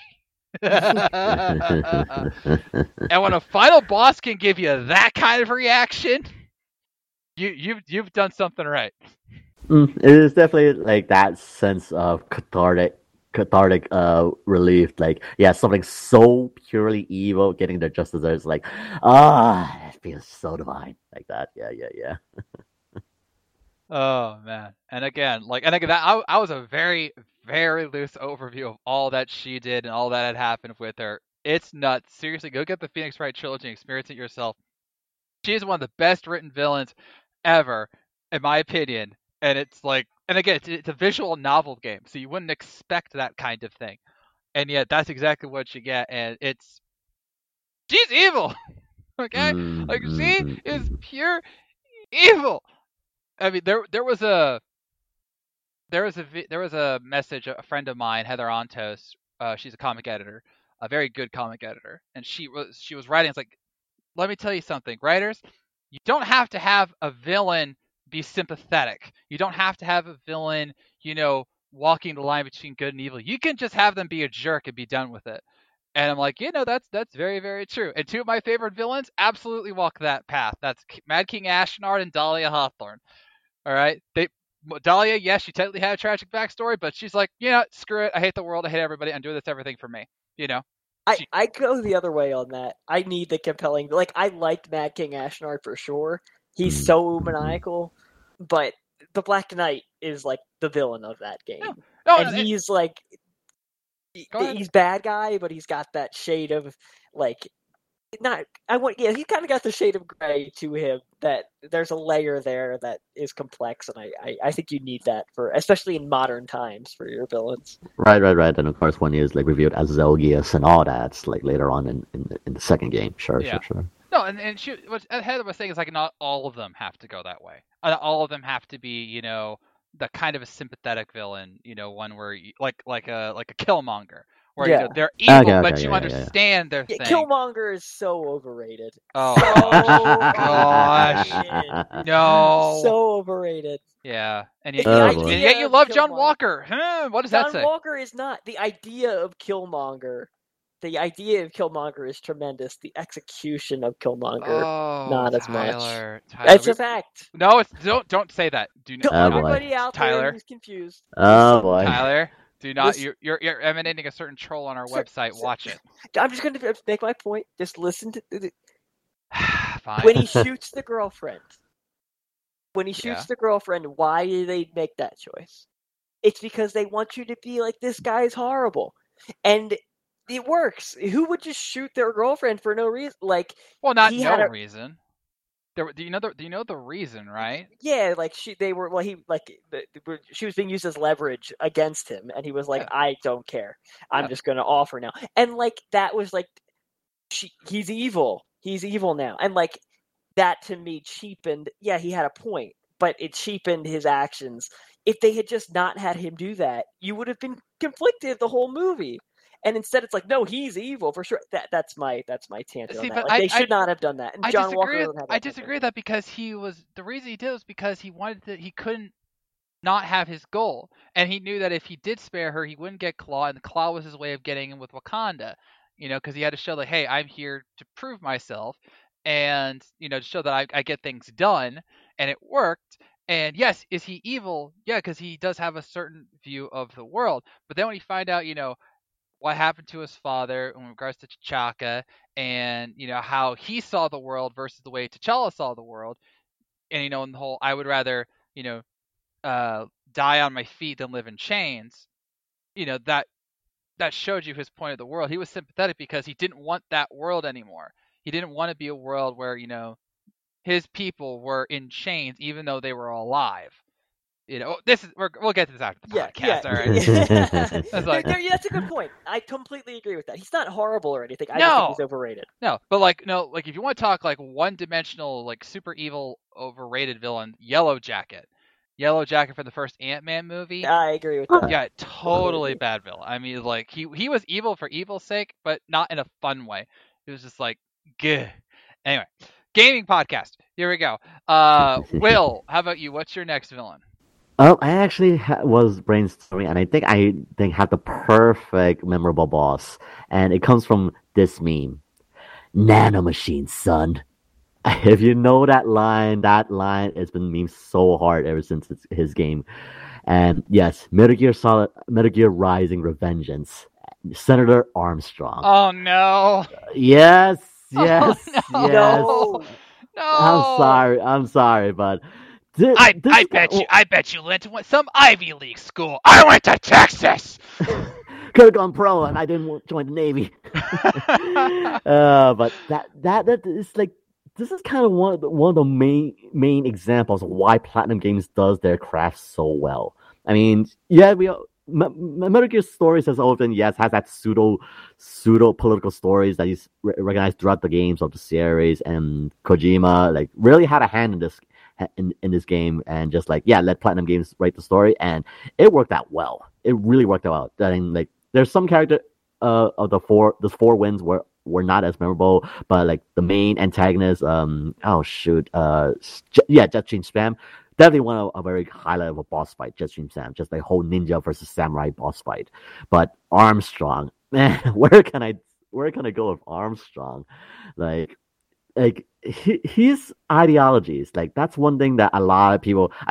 And when a final boss can give you that kind of reaction, you've done something right. It is definitely like that sense of cathartic relief. Like, yeah, something so purely evil getting their just desserts. Like, it feels so divine. Like that. Yeah. Oh man. And again, that I was a very, very loose overview of all that she did and all that had happened with her. It's nuts. Seriously, go get the Phoenix Wright trilogy and experience it yourself. She is one of the best written villains ever, in my opinion. And it's like, and again, it's a visual novel game, so you wouldn't expect that kind of thing. And yet, that's exactly what you get, and she's evil, okay? Like, she is pure evil. I mean, there was a message. A friend of mine, Heather Ontos, she's a comic editor, a very good comic editor, and she was writing. It's like, let me tell you something, writers. You don't have to have a villain be sympathetic. You don't have to have a villain, walking the line between good and evil. You can just have them be a jerk and be done with it. And I'm like, that's very, very true. And two of my favorite villains absolutely walk that path. That's Mad King Ashnard and Dahlia Hawthorne. All right, Dahlia, yes, she technically had a tragic backstory, but she's like, screw it. I hate the world. I hate everybody. I'm doing this everything for me. I go the other way on that. I need the compelling. Like, I liked Mad King Ashnard for sure. He's so maniacal, but the Black Knight is like the villain of that game, and he's like, he's bad guy, but he's got that shade of like, he's kind of got the shade of gray to him. That there's a layer there that is complex, and I think you need that especially in modern times for your villains. Right. And of course, when he is like revealed as Zelgius and all that, like later on in the second game, sure. No, and what Heather was saying is like not all of them have to go that way. All of them have to be, the kind of a sympathetic villain, one where like a Killmonger. Where they're evil, but you understand their thing. Killmonger is so overrated. Oh gosh, no, so overrated. Yeah, and yet you love John Walker. What does that say? John Walker is not the idea of Killmonger. The idea of Killmonger is tremendous. The execution of Killmonger, not as much. Tyler, it's a fact. No, don't say that. Do not. Everybody out there who's confused. Oh boy, Tyler. Do not. You're emanating a certain troll on our website. Watch it. I'm just going to make my point. Just listen to Fine. When he shoots the girlfriend. Why do they make that choice? It's because they want you to be like, this guy's horrible, and it works. Who would just shoot their girlfriend for no reason? Like, reason. Do you know the reason, right? Yeah, like she was being used as leverage against him, and he was like, "I don't care. I'm just going to offer now." And like that was like, he's evil. He's evil now, and like that to me cheapened. Yeah, he had a point, but it cheapened his actions. If they had just not had him do that, you would have been conflicted the whole movie. And instead, it's like, no, he's evil for sure. That's my tangent on that. Like, they should not have done that. And John Walker doesn't have that. I disagree with that because the reason he did was because he couldn't not have his goal, and he knew that if he did spare her, he wouldn't get Claw, and the Claw was his way of getting him with Wakanda. Because he had to show like, hey, I'm here to prove myself, and to show that I get things done, and it worked. And yes, is he evil? Yeah, because he does have a certain view of the world. But then when you find out, what happened to his father in regards to T'Chaka, and how he saw the world versus the way T'Challa saw the world, and in the whole I would rather die on my feet than live in chains, that showed you his point of the world. He was sympathetic because he didn't want that world anymore. He didn't want to be a world where his people were in chains even though they were alive. We'll get to this after the podcast. All right. That's a good point. I completely agree with that. He's not horrible or anything. I just think he's overrated. No, but if you want to talk like one-dimensional, like super evil, overrated villain, Yellow Jacket from the first Ant-Man movie. I agree with that. Yeah, totally bad villain. I mean, like he was evil for evil's sake, but not in a fun way. It was just like, gah. Anyway, gaming podcast. Here we go. Will, how about you? What's your next villain? Oh, I actually was brainstorming, and I think had the perfect memorable boss, and it comes from this meme: "Nanomachine, son." If you know that line has been memed so hard ever since his game. And yes, Metal Gear Rising: Revengeance, Senator Armstrong. Oh no! Yes. Oh, no. No. I'm sorry, but. I bet you went to some Ivy League school. I went to Texas. Could have gone pro, and I didn't join the Navy. But that is like, this is kind of one of the main examples of why Platinum Games does their craft so well. I mean, yeah, Metal Gear Stories has that pseudo political stories that he's recognized throughout the games of the series, and Kojima like really had a hand in this. In this game, and just like let Platinum Games write the story, and it worked out well. It really worked out. And like there's some character of the four wins were not as memorable, but like the main antagonist, Jet Stream Spam, definitely one of a very highlight of a boss fight. Jet Stream Spam, just like whole ninja versus samurai boss fight. But Armstrong, man, where can I go with Armstrong? Like his ideologies, like that's one thing that a lot of people, I think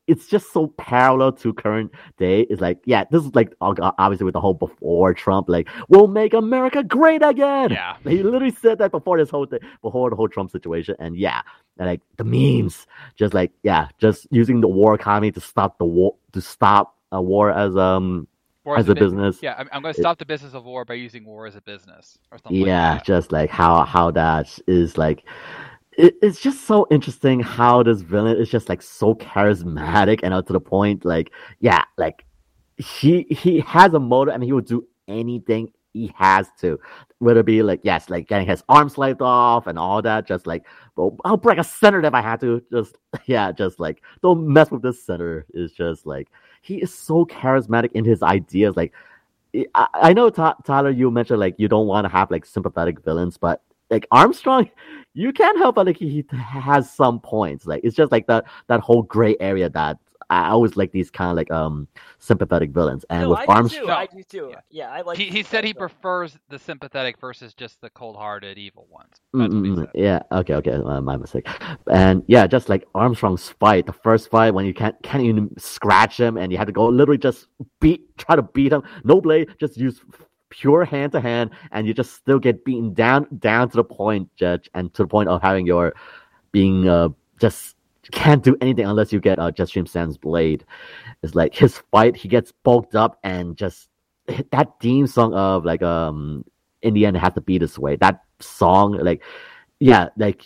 it's just so parallel to current day. It's like, yeah, this is like obviously with the whole before Trump, like, we'll make America great again. Yeah. He literally said that before this whole thing, before the whole Trump situation. And yeah, and like the memes, just like, yeah, just using the war economy to stop the war, to stop a war as a business. Yeah, I'm going to stop the business of war by using war as a business or something Yeah, like that. just like how that is like it's just so interesting how this villain is just like so charismatic and up to the point. Like, yeah, like he has a motive and he will do anything he has to, whether it be like, yes, like getting his arm sliced off and all that. Just like, well, I'll break a senator if I had to. Just yeah, just like don't mess with this senator. Is just like he is so charismatic in his ideas. Like I know Tyler, you mentioned like you don't want to have like sympathetic villains, but like Armstrong, you can't help but like he has some points. Like it's just like that whole gray area that I always like these kind of like sympathetic villains. And No, with I Armstrong, do too. Yeah, I like. He said he prefers the sympathetic versus just the cold-hearted evil ones. That's what he said. yeah, okay, my mistake. And yeah, just like Armstrong's fight, the first fight when you can't even scratch him and you have to go literally just try to beat him, no blade, just use pure hand to hand, and you just still get beaten down to the point, Judge, and to the point of having your being just can't do anything unless you get Jetstream Sand's blade. It's like his fight, he gets bulked up and just that theme song of like in the end it has to be this way. That song, like yeah, like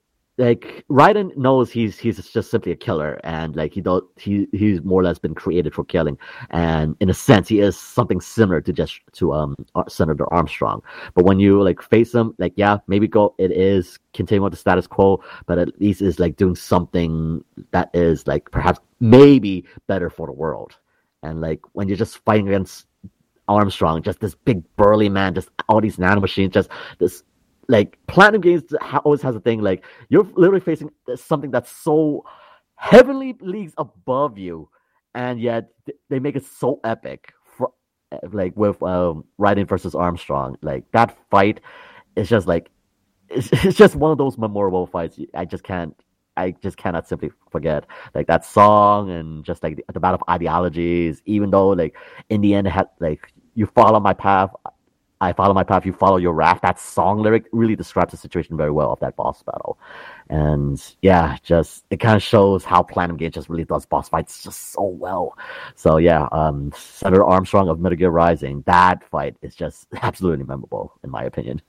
Raiden knows he's just simply a killer, and like he's more or less been created for killing, and in a sense he is something similar to Senator Armstrong. But when you like face him, like yeah, maybe it is continuing with the status quo, but at least is like doing something that is like perhaps maybe better for the world. And like when you're just fighting against Armstrong, just this big burly man, just all these nanomachines, just this. Like Platinum Games always has a thing like you're literally facing something that's so heavenly leagues above you, and yet they make it so epic. Like with Raiden versus Armstrong, like that fight is just like it's just one of those memorable fights. I just cannot simply forget like that song and just like the battle of ideologies. Even though like in the end it had like you follow my path. I follow my path, you follow your wrath. That song lyric really describes the situation very well of that boss battle. And yeah, just it kind of shows how Platinum Games just really does boss fights just so well. So yeah, Senator Armstrong of Metal Gear Rising, that fight is just absolutely memorable in my opinion.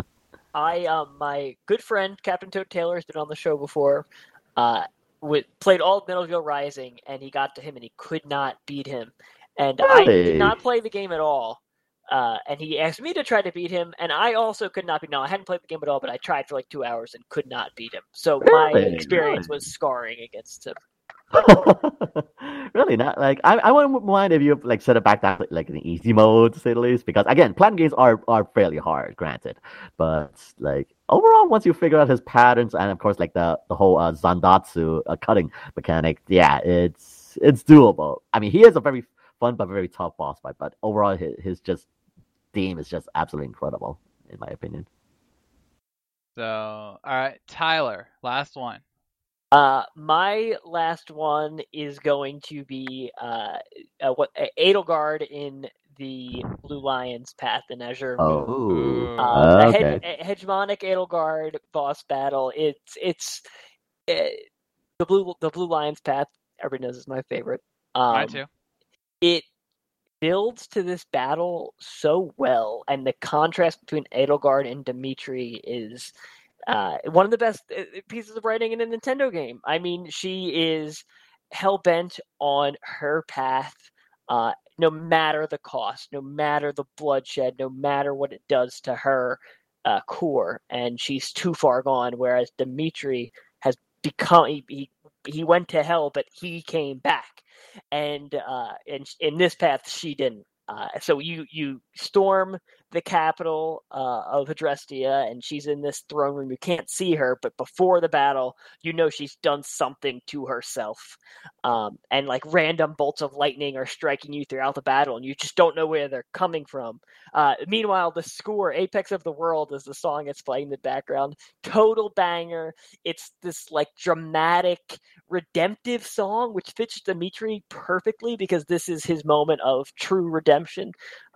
My good friend Captain Toad Taylor has been on the show before. Played all of Metal Gear Rising, and he got to him and he could not beat him. And I did not play the game at all. And he asked me to try to beat him, and I also could not beat him. No, I hadn't played the game at all, but I tried for like 2 hours and could not beat him. So my experience was scarring against him. Really not like I wouldn't mind if you like set it back down like in easy mode to say the least, because again Platinum Games are fairly hard, granted, but like overall once you figure out his patterns and of course like the whole Zandatsu cutting mechanic, yeah, it's doable. I mean he is a very fun but very tough boss fight, but overall his just theme is just absolutely incredible in my opinion. So, all right, Tyler, last one. My last one is going to be Edelgard in the Blue Lion's Path in Azure Moon. Okay. Hegemonic Edelgard boss battle. It's the Blue Lion's Path. Everybody knows is my favorite. Mine too. It builds to this battle so well, and the contrast between Edelgard and Dimitri is one of the best pieces of writing in a Nintendo game. I mean, she is hell-bent on her path, no matter the cost, no matter the bloodshed, no matter what it does to her core, and she's too far gone, whereas Dimitri has become... He went to hell, but he came back. And in this path, she didn't. So you storm the capital of Adrestia, and she's in this throne room. You can't see her, but before the battle, you know she's done something to herself. And like random bolts of lightning are striking you throughout the battle, and you just don't know where they're coming from. Meanwhile, the score, Apex of the World, is the song that's playing in the background. Total banger. It's this like dramatic, redemptive song, which fits Dimitri perfectly because this is his moment of true redemption.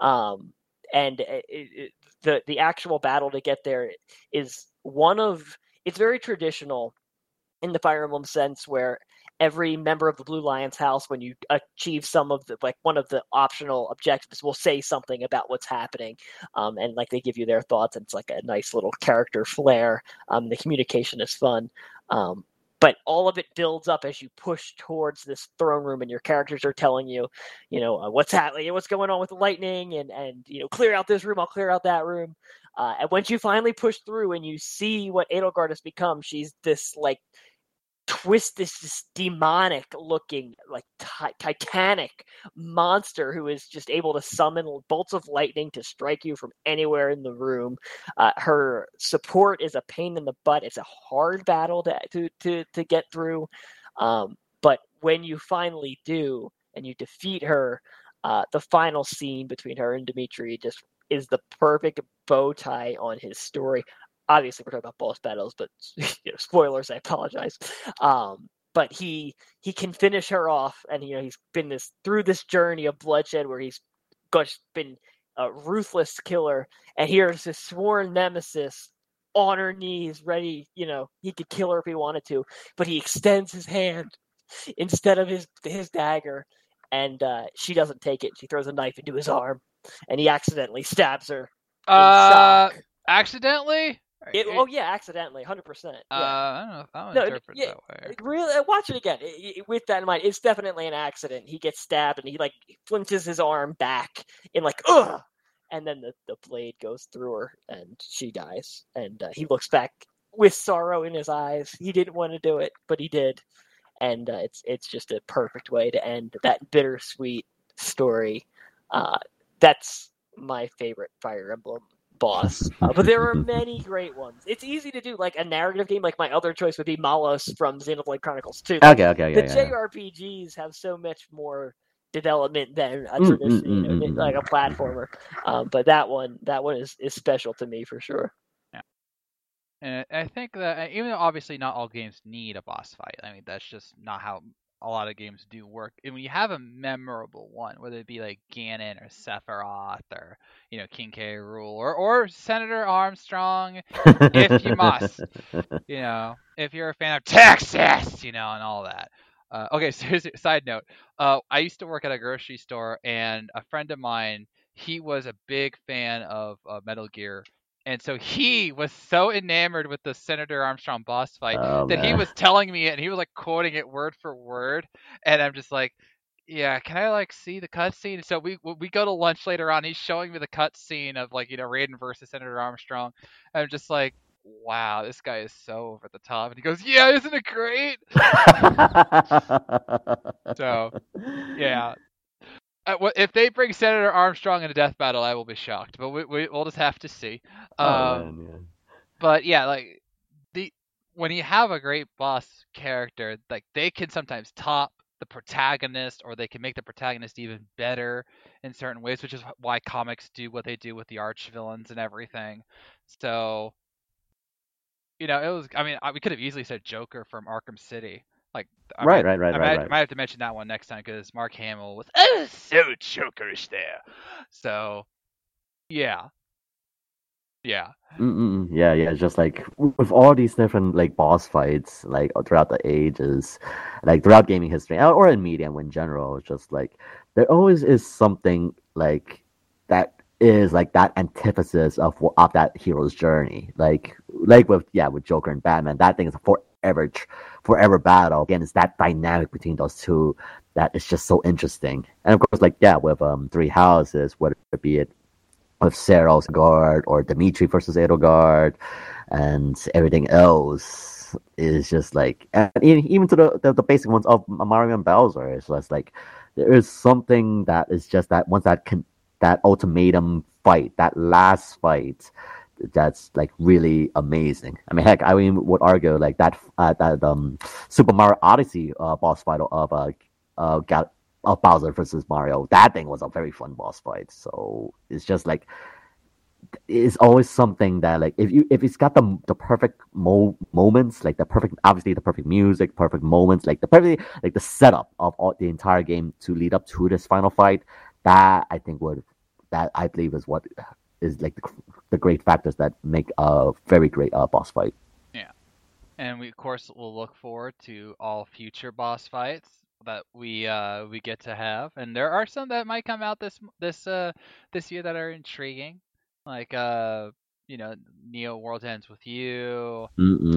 And the actual battle to get there is it's very traditional in the Fire Emblem sense, where every member of the Blue Lions house, when you achieve some of the one of the optional objectives, will say something about what's happening, and like they give you their thoughts, and it's like a nice little character flair. The communication is fun. But all of it builds up as you push towards this throne room, and your characters are telling you, what's happening, what's going on with the lightning, and clear out this room, I'll clear out that room. And once you finally push through and you see what Edelgard has become, she's this like this demonic looking, like titanic monster who is just able to summon bolts of lightning to strike you from anywhere in the room. Her support is a pain in the butt. It's a hard battle to get through. But when you finally do and you defeat her, the final scene between her and Dimitri just is the perfect bow tie on his story. Obviously, we're talking about boss battles, but spoilers, I apologize. But he can finish her off, and he's been through this journey of bloodshed where he's been a ruthless killer, and here's his sworn nemesis on her knees, ready. He could kill her if he wanted to, but he extends his hand instead of his dagger, and she doesn't take it. She throws a knife into his arm, and he accidentally stabs her. Accidentally? Accidentally, 100%. Yeah. I don't know if I would interpret it that way. Really, watch it again. With that in mind, it's definitely an accident. He gets stabbed, and he flinches his arm back in ugh, and then the blade goes through her, and she dies. And he looks back with sorrow in his eyes. He didn't want to do it, but he did. And it's just a perfect way to end that bittersweet story. That's my favorite Fire Emblem boss, but there are many great ones. It's easy to do like a narrative game. Like my other choice would be Malos from Xenoblade Chronicles 2. Okay. The JRPGs have so much more development than a tradition, like a platformer. But that one is special to me for sure. Yeah, and I think that even though obviously not all games need a boss fight, I mean that's just not how a lot of games do work. And when you have a memorable one, whether it be like Ganon or Sephiroth or King K. Rool or Senator Armstrong, if you must, if you're a fan of Texas, and all that. Okay, seriously, side note. I used to work at a grocery store, and a friend of mine, he was a big fan of Metal Gear. And so he was so enamored with the Senator Armstrong boss fight that he was telling me it, and he was like quoting it word for word. And I'm just like, yeah, can I see the cutscene? So we go to lunch later on. He's showing me the cutscene of Raiden versus Senator Armstrong. And I'm just like, wow, this guy is so over the top. And he goes, yeah, isn't it great? So yeah. If they bring Senator Armstrong in a death battle, I will be shocked. But we'll just have to see. But yeah, when you have a great boss character, they can sometimes top the protagonist, or they can make the protagonist even better in certain ways, which is why comics do what they do with the arch villains and everything. So, it was. I mean, we could have easily said Joker from Arkham City. I might have to mention that one next time because Mark Hamill was so Jokerish there. So, yeah. Yeah. It's just with all these different boss fights throughout the ages, throughout gaming history or in media in general, it's just there always is something that is that antithesis of that hero's journey. With Joker and Batman, that thing is a forever battle. Again, it's that dynamic between those two that is just so interesting. And of course, with Three Houses, whether it be with Edelgard or Dimitri versus Edelgard, and everything else is just and even to the basic ones of Mario and Bowser, it's just there is something that is just that once that ultimatum fight, that last fight, that's like really amazing. I mean, heck, I would argue like that Super Mario Odyssey boss fight of Bowser versus Mario. That thing was a very fun boss fight. So it's just like it's always something that like if it's got the perfect moments, like the perfect, obviously the perfect music, perfect moments, like the perfect, like the setup of the entire game to lead up to this final fight, that I believe is what is like the great factors that make a very great boss fight. Yeah, and we of course will look forward to all future boss fights that we get to have, and there are some that might come out this year that are intriguing, like Neo World Ends with You.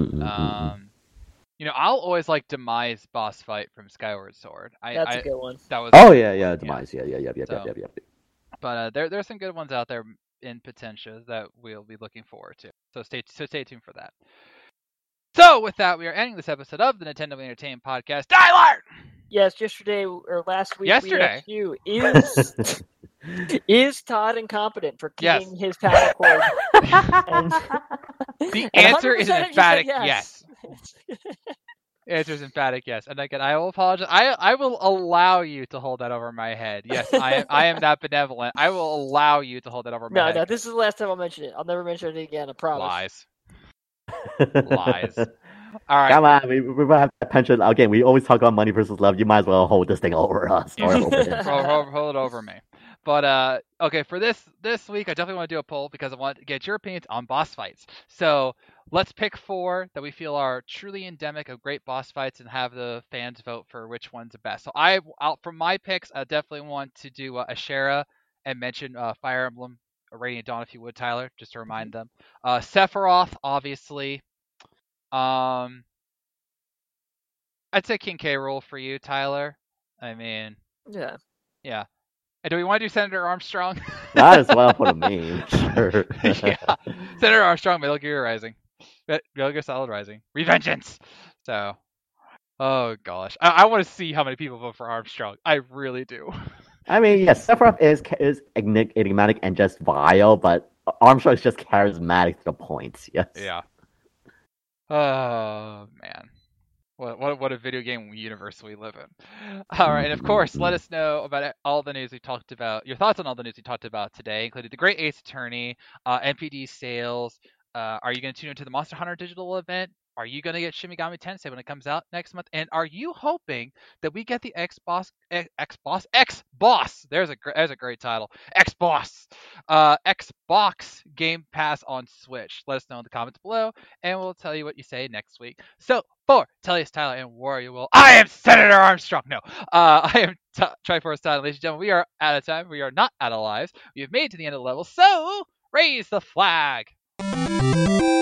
I'll always like Demise boss fight from Skyward Sword. That's a good one. That was Demise. Yeah. But there's some good ones out there in Potentia that we'll be looking forward to. So stay tuned for that. So with that, we are ending this episode of the Nintendo Entertainment Podcast. Tyler! Yes, yesterday or last week. Yesterday. We asked you, is Todd incompetent for keeping his paddle cord? The answer is an emphatic yes. Answer is emphatic yes. And again, I will apologize. I will allow you to hold that over my head. Yes, I am that benevolent. I will allow you to hold that over my head. No, this is the last time I'll mention it. I'll never mention it again. I promise. Lies. All right. Come on, we will have that pension again. We always talk about money versus love. You might as well hold this thing over us. Hold it over me. But okay, for this week, I definitely want to do a poll because I want to get your opinions on boss fights. So let's pick 4 that we feel are truly endemic of great boss fights and have the fans vote for which one's the best. So from my picks, I definitely want to do Ashera and mention Fire Emblem Radiant Dawn, if you would, Tyler, just to remind them. Sephiroth, obviously. I'd say King K. Rool for you, Tyler. I mean, yeah. And do we want to do Senator Armstrong? Might as well for the meme. Sure. Yeah, Senator Armstrong, Metal Gear Rising, Metal Gear Solid Rising, Revengeance. So, oh gosh, I want to see how many people vote for Armstrong. I really do. I mean, yes, Sephiroth is enigmatic and just vile, but Armstrong is just charismatic to the point. Yes. Yeah. Oh man, what a video game universe we live in. All right, and of course, let us know about all the news we talked about. Your thoughts on all the news we talked about today, including the Great Ace Attorney, NPD sales. Are you going to tune into the Monster Hunter digital event? Are you going to get Shin Megami Tensei when it comes out next month? And are you hoping that we get the X-Boss? There's a great title. X-Boss. Xbox Game Pass on Switch. Let us know in the comments below, and we'll tell you what you say next week. So for Tellius Tyler and Warrior Will, I am Senator Armstrong. No, I am Triforce Tyler. Ladies and gentlemen, we are out of time. We are not out of lives. We have made it to the end of the level, so raise the flag.